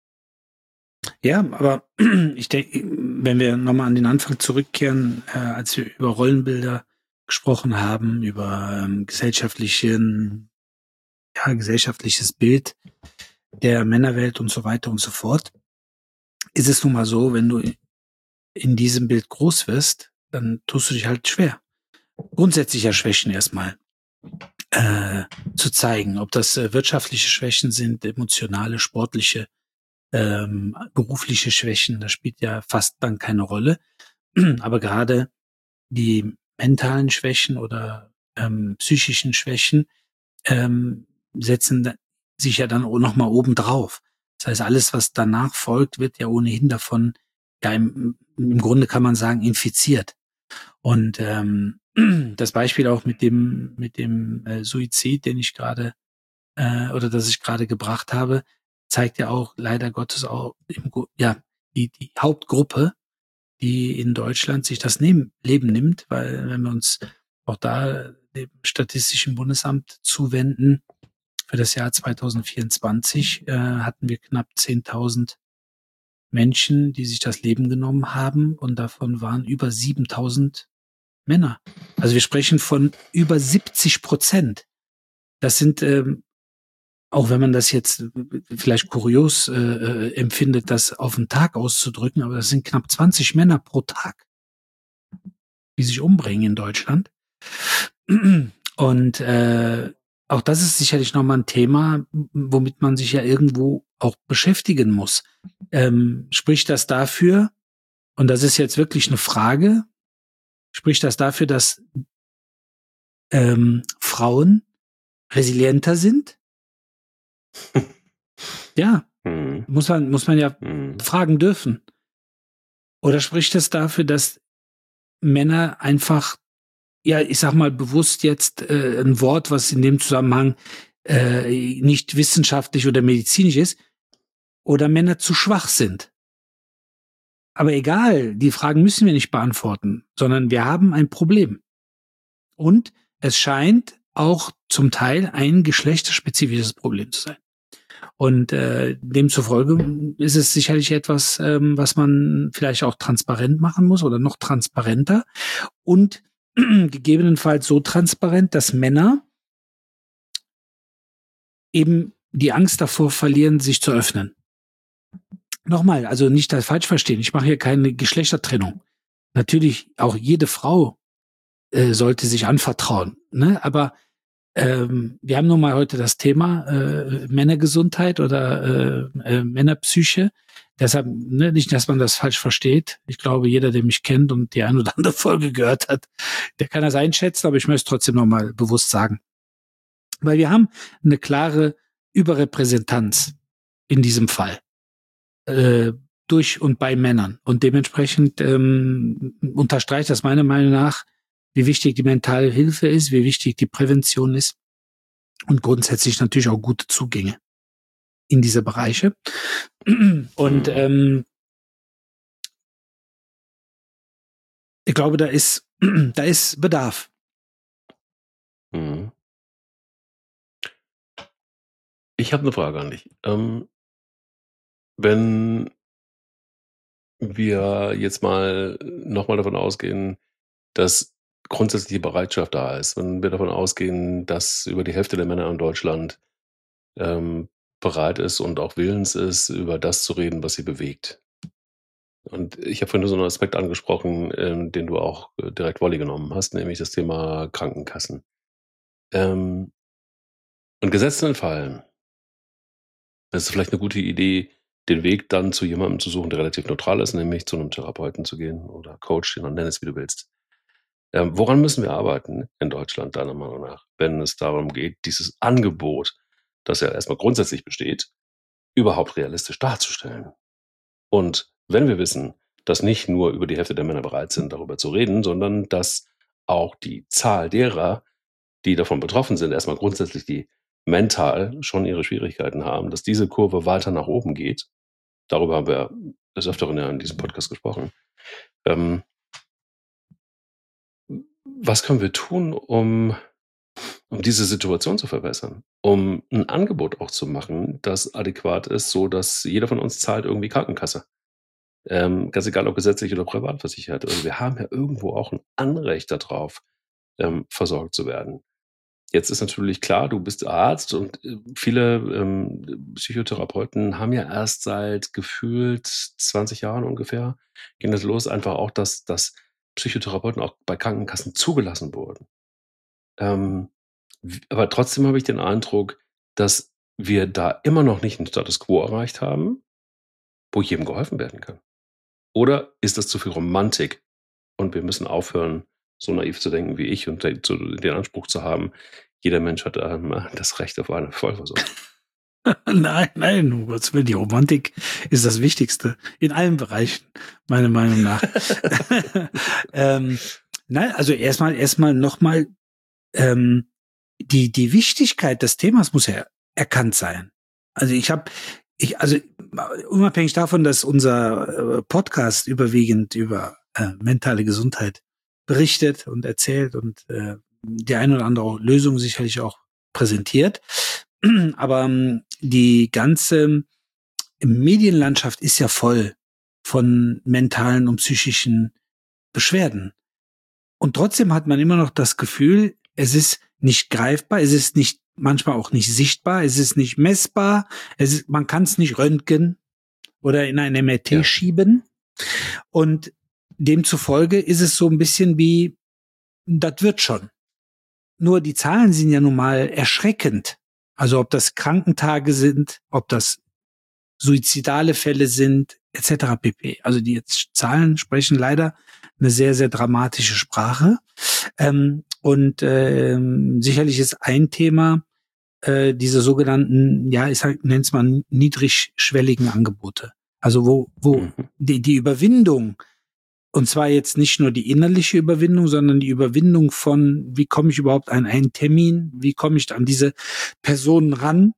Ja, aber ich denke, wenn wir nochmal an den Anfang zurückkehren, äh, als wir über Rollenbilder gesprochen haben, über ähm, gesellschaftlichen, ja, gesellschaftliches Bild der Männerwelt und so weiter und so fort, ist es nun mal so, wenn du in diesem Bild groß wirst, dann tust du dich halt schwer. Grundsätzlicher Schwächen erstmal äh, zu zeigen, ob das äh, wirtschaftliche Schwächen sind, emotionale, sportliche, ähm, berufliche Schwächen, das spielt ja fast dann keine Rolle. Aber gerade die mentalen Schwächen oder ähm, psychischen Schwächen ähm, setzen da- sich ja dann auch noch mal oben drauf. Das heißt, alles, was danach folgt, wird ja ohnehin davon, ja, im, im Grunde kann man sagen, infiziert. Und ähm, das Beispiel auch mit dem mit dem äh, Suizid, den ich gerade äh, oder das ich gerade gebracht habe, zeigt ja auch leider Gottes auch im, Gru- ja die die Hauptgruppe, die in Deutschland sich das nehm, Leben nimmt, weil wenn wir uns auch da dem Statistischen Bundesamt zuwenden, für das Jahr zwanzig vierundzwanzig äh, hatten wir knapp zehntausend Menschen, die sich das Leben genommen haben und davon waren über siebentausend Männer. Also wir sprechen von über siebzig Prozent. Das sind, ähm, auch wenn man das jetzt vielleicht kurios äh, äh, empfindet, das auf den Tag auszudrücken, aber das sind knapp zwanzig Männer pro Tag, die sich umbringen in Deutschland. Und äh, auch das ist sicherlich nochmal ein Thema, womit man sich ja irgendwo auch beschäftigen muss. Ähm, spricht das dafür, und das ist jetzt wirklich eine Frage, spricht das dafür, dass ähm, Frauen resilienter sind? Ja, Mhm. muss man, muss man ja Mhm. fragen dürfen. Oder spricht das dafür, dass Männer einfach, ja, ich sag mal bewusst jetzt äh, ein Wort, was in dem Zusammenhang äh, nicht wissenschaftlich oder medizinisch ist, oder Männer zu schwach sind? Aber egal, die Fragen müssen wir nicht beantworten, sondern wir haben ein Problem. Und es scheint auch zum Teil ein geschlechterspezifisches Problem zu sein. Und äh, demzufolge ist es sicherlich etwas, ähm, was man vielleicht auch transparent machen muss oder noch transparenter und gegebenenfalls so transparent, dass Männer eben die Angst davor verlieren, sich zu öffnen. Nochmal, also nicht das falsch verstehen. Ich mache hier keine Geschlechtertrennung. Natürlich auch jede Frau äh, sollte sich anvertrauen, ne? Aber ähm, wir haben nun mal heute das Thema äh, Männergesundheit oder äh, äh, Männerpsyche. Deshalb, ne, nicht, dass man das falsch versteht. Ich glaube, jeder, der mich kennt und die eine oder andere Folge gehört hat, der kann das einschätzen, aber ich möchte es trotzdem nochmal bewusst sagen. Weil wir haben eine klare Überrepräsentanz in diesem Fall. Äh, durch und bei Männern. Und dementsprechend ähm, unterstreicht das meiner Meinung nach, wie wichtig die mentale Hilfe ist, wie wichtig die Prävention ist und grundsätzlich natürlich auch gute Zugänge in diese Bereiche. Und ähm, ich glaube, da ist, da ist Bedarf. Mhm. Ich habe eine Frage an dich. Ähm, wenn wir jetzt mal nochmal davon ausgehen, dass grundsätzlich die Bereitschaft da ist, wenn wir davon ausgehen, dass über die Hälfte der Männer in Deutschland ähm, bereit ist und auch willens ist, über das zu reden, was sie bewegt. Und ich habe vorhin so einen Aspekt angesprochen, ähm, den du auch äh, direkt Volley genommen hast, nämlich das Thema Krankenkassen. Ähm, und gesetzt den Fall, es ist vielleicht eine gute Idee, den Weg dann zu jemandem zu suchen, der relativ neutral ist, nämlich zu einem Therapeuten zu gehen oder Coach, den nenn es, wie du willst. Ähm, woran müssen wir arbeiten in Deutschland, deiner Meinung nach, wenn es darum geht, dieses Angebot, das ja erstmal grundsätzlich besteht, überhaupt realistisch darzustellen. Und wenn wir wissen, dass nicht nur über die Hälfte der Männer bereit sind, darüber zu reden, sondern dass auch die Zahl derer, die davon betroffen sind, erstmal grundsätzlich die mental schon ihre Schwierigkeiten haben, dass diese Kurve weiter nach oben geht. Darüber haben wir des Öfteren ja in diesem Podcast gesprochen. Ähm, was können wir tun, um, um diese Situation zu verbessern? Um ein Angebot auch zu machen, das adäquat ist, so dass jeder von uns zahlt irgendwie Krankenkasse. Ähm, ganz egal, ob gesetzlich oder privat versichert. Also wir haben ja irgendwo auch ein Anrecht darauf, ähm, versorgt zu werden. Jetzt ist natürlich klar, du bist Arzt und äh, viele ähm, Psychotherapeuten haben ja erst seit gefühlt zwanzig Jahren ungefähr, ging das los, einfach auch, dass, dass Psychotherapeuten auch bei Krankenkassen zugelassen wurden. Ähm, w- aber trotzdem habe ich den Eindruck, dass wir da immer noch nicht einen Status quo erreicht haben, wo jedem geholfen werden kann. Oder ist das zu viel Romantik und wir müssen aufhören, so naiv zu denken wie ich und de- zu, den Anspruch zu haben, jeder Mensch hat ähm, das Recht auf eine Vollversorgung. Nein, nein, um Gottes Willen, die Romantik ist das Wichtigste in allen Bereichen, meiner Meinung nach. ähm, nein, also erstmal, erstmal nochmal, ähm, die, die Wichtigkeit des Themas muss ja erkannt sein. Also ich habe, ich, also unabhängig davon, dass unser äh, Podcast überwiegend über äh, mentale Gesundheit berichtet und erzählt und äh, die eine oder andere Lösung sicherlich auch präsentiert. Aber ähm, die ganze Medienlandschaft ist ja voll von mentalen und psychischen Beschwerden. Und trotzdem hat man immer noch das Gefühl, es ist nicht greifbar, es ist nicht manchmal auch nicht sichtbar, es ist nicht messbar, es ist, man kann es nicht röntgen oder in ein M R T Ja. schieben. Und demzufolge ist es so ein bisschen wie, das wird schon. Nur die Zahlen sind ja nun mal erschreckend. Also ob das Krankentage sind, ob das suizidale Fälle sind, et cetera pp. Also die jetzt Zahlen sprechen leider eine sehr, sehr dramatische Sprache. Ähm, und ähm, sicherlich ist ein Thema äh, diese sogenannten, ja, ich sag, nenn's mal niedrigschwelligen Angebote. Also wo, wo Mhm. die, die Überwindung, und zwar jetzt nicht nur die innerliche Überwindung, sondern die Überwindung von, wie komme ich überhaupt an einen Termin, wie komme ich an diese Personen ran.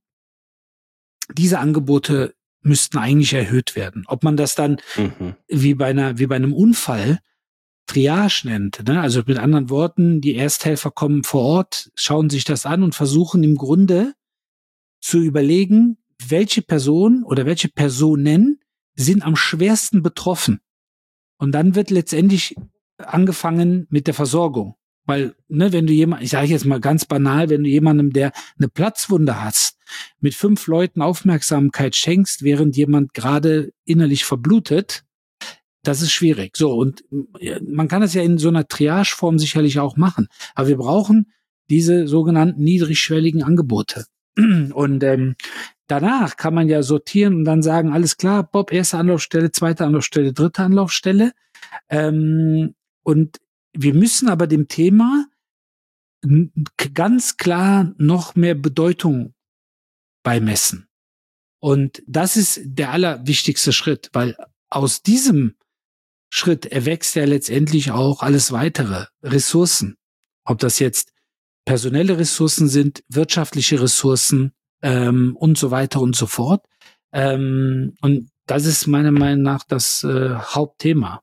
Diese Angebote müssten eigentlich erhöht werden. Ob man das dann Mhm. wie bei einer, wie bei einem Unfall Triage nennt, ne? Also mit anderen Worten, die Ersthelfer kommen vor Ort, schauen sich das an und versuchen im Grunde zu überlegen, welche Person oder welche Personen sind am schwersten betroffen. Und dann wird letztendlich angefangen mit der Versorgung. Weil, ne, wenn du jemand, ich sage jetzt mal ganz banal, wenn du jemandem, der eine Platzwunde hast, mit fünf Leuten Aufmerksamkeit schenkst, während jemand gerade innerlich verblutet, das ist schwierig. So, und äh, man kann das ja in so einer Triageform sicherlich auch machen. Aber wir brauchen diese sogenannten niedrigschwelligen Angebote. Und ähm, danach kann man ja sortieren und dann sagen, alles klar, Bob, erste Anlaufstelle, zweite Anlaufstelle, dritte Anlaufstelle. Ähm, und wir müssen aber dem Thema n- k- ganz klar noch mehr Bedeutung beimessen. Und das ist der allerwichtigste Schritt, weil aus diesem Schritt erwächst ja letztendlich auch alles weitere Ressourcen. Ob das jetzt personelle Ressourcen sind, wirtschaftliche Ressourcen ähm, und so weiter und so fort. Ähm, und das ist meiner Meinung nach das äh, Hauptthema.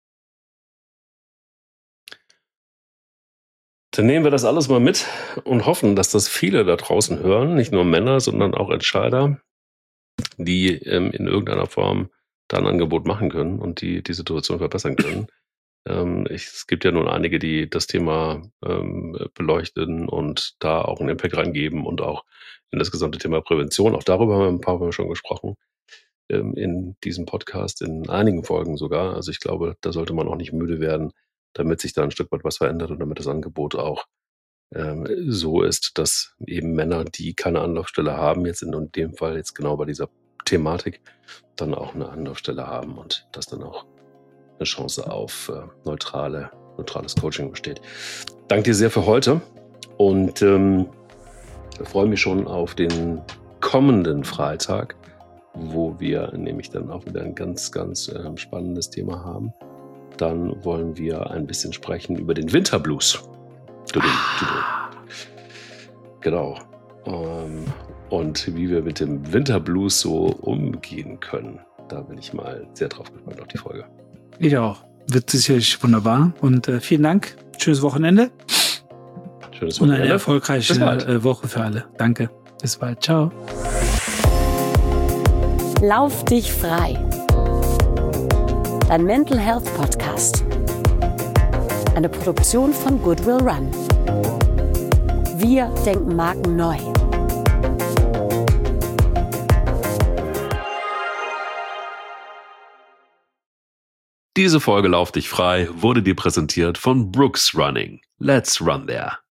Dann nehmen wir das alles mal mit und hoffen, dass das viele da draußen hören, nicht nur Männer, sondern auch Entscheider, die ähm, in irgendeiner Form da ein Angebot machen können und die die Situation verbessern können. Ähm, ich, es gibt ja nun einige, die das Thema ähm, beleuchten und da auch einen Impact reingeben und auch in das gesamte Thema Prävention. Auch darüber haben wir ein paar Mal schon gesprochen ähm, in diesem Podcast, in einigen Folgen sogar. Also ich glaube, da sollte man auch nicht müde werden, damit sich da ein Stück weit was verändert und damit das Angebot auch ähm, so ist, dass eben Männer, die keine Anlaufstelle haben, jetzt in dem Fall jetzt genau bei dieser Thematik, dann auch eine Anlaufstelle haben und das dann auch eine Chance auf äh, neutrale, neutrales Coaching besteht. Danke dir sehr für heute und ähm, ich freue mich schon auf den kommenden Freitag, wo wir nämlich dann auch wieder ein ganz, ganz äh, spannendes Thema haben. Dann wollen wir ein bisschen sprechen über den Winterblues. Tudum, tudum. Genau. Ähm, und wie wir mit dem Winterblues so umgehen können. Da bin ich mal sehr drauf gespannt auf die Folge. Ich auch. Wird sicherlich wunderbar. Und äh, vielen Dank. Schönes Wochenende. Schönes Und Wochenende. eine erfolgreiche Bis bald. äh, Woche für alle. Danke. Bis bald. Ciao. Lauf dich frei. Dein Mental Health Podcast. Eine Produktion von Goodwill Run. Wir denken Marken neu. Diese Folge Lauf dich frei wurde dir präsentiert von Brooks Running. Let's run there.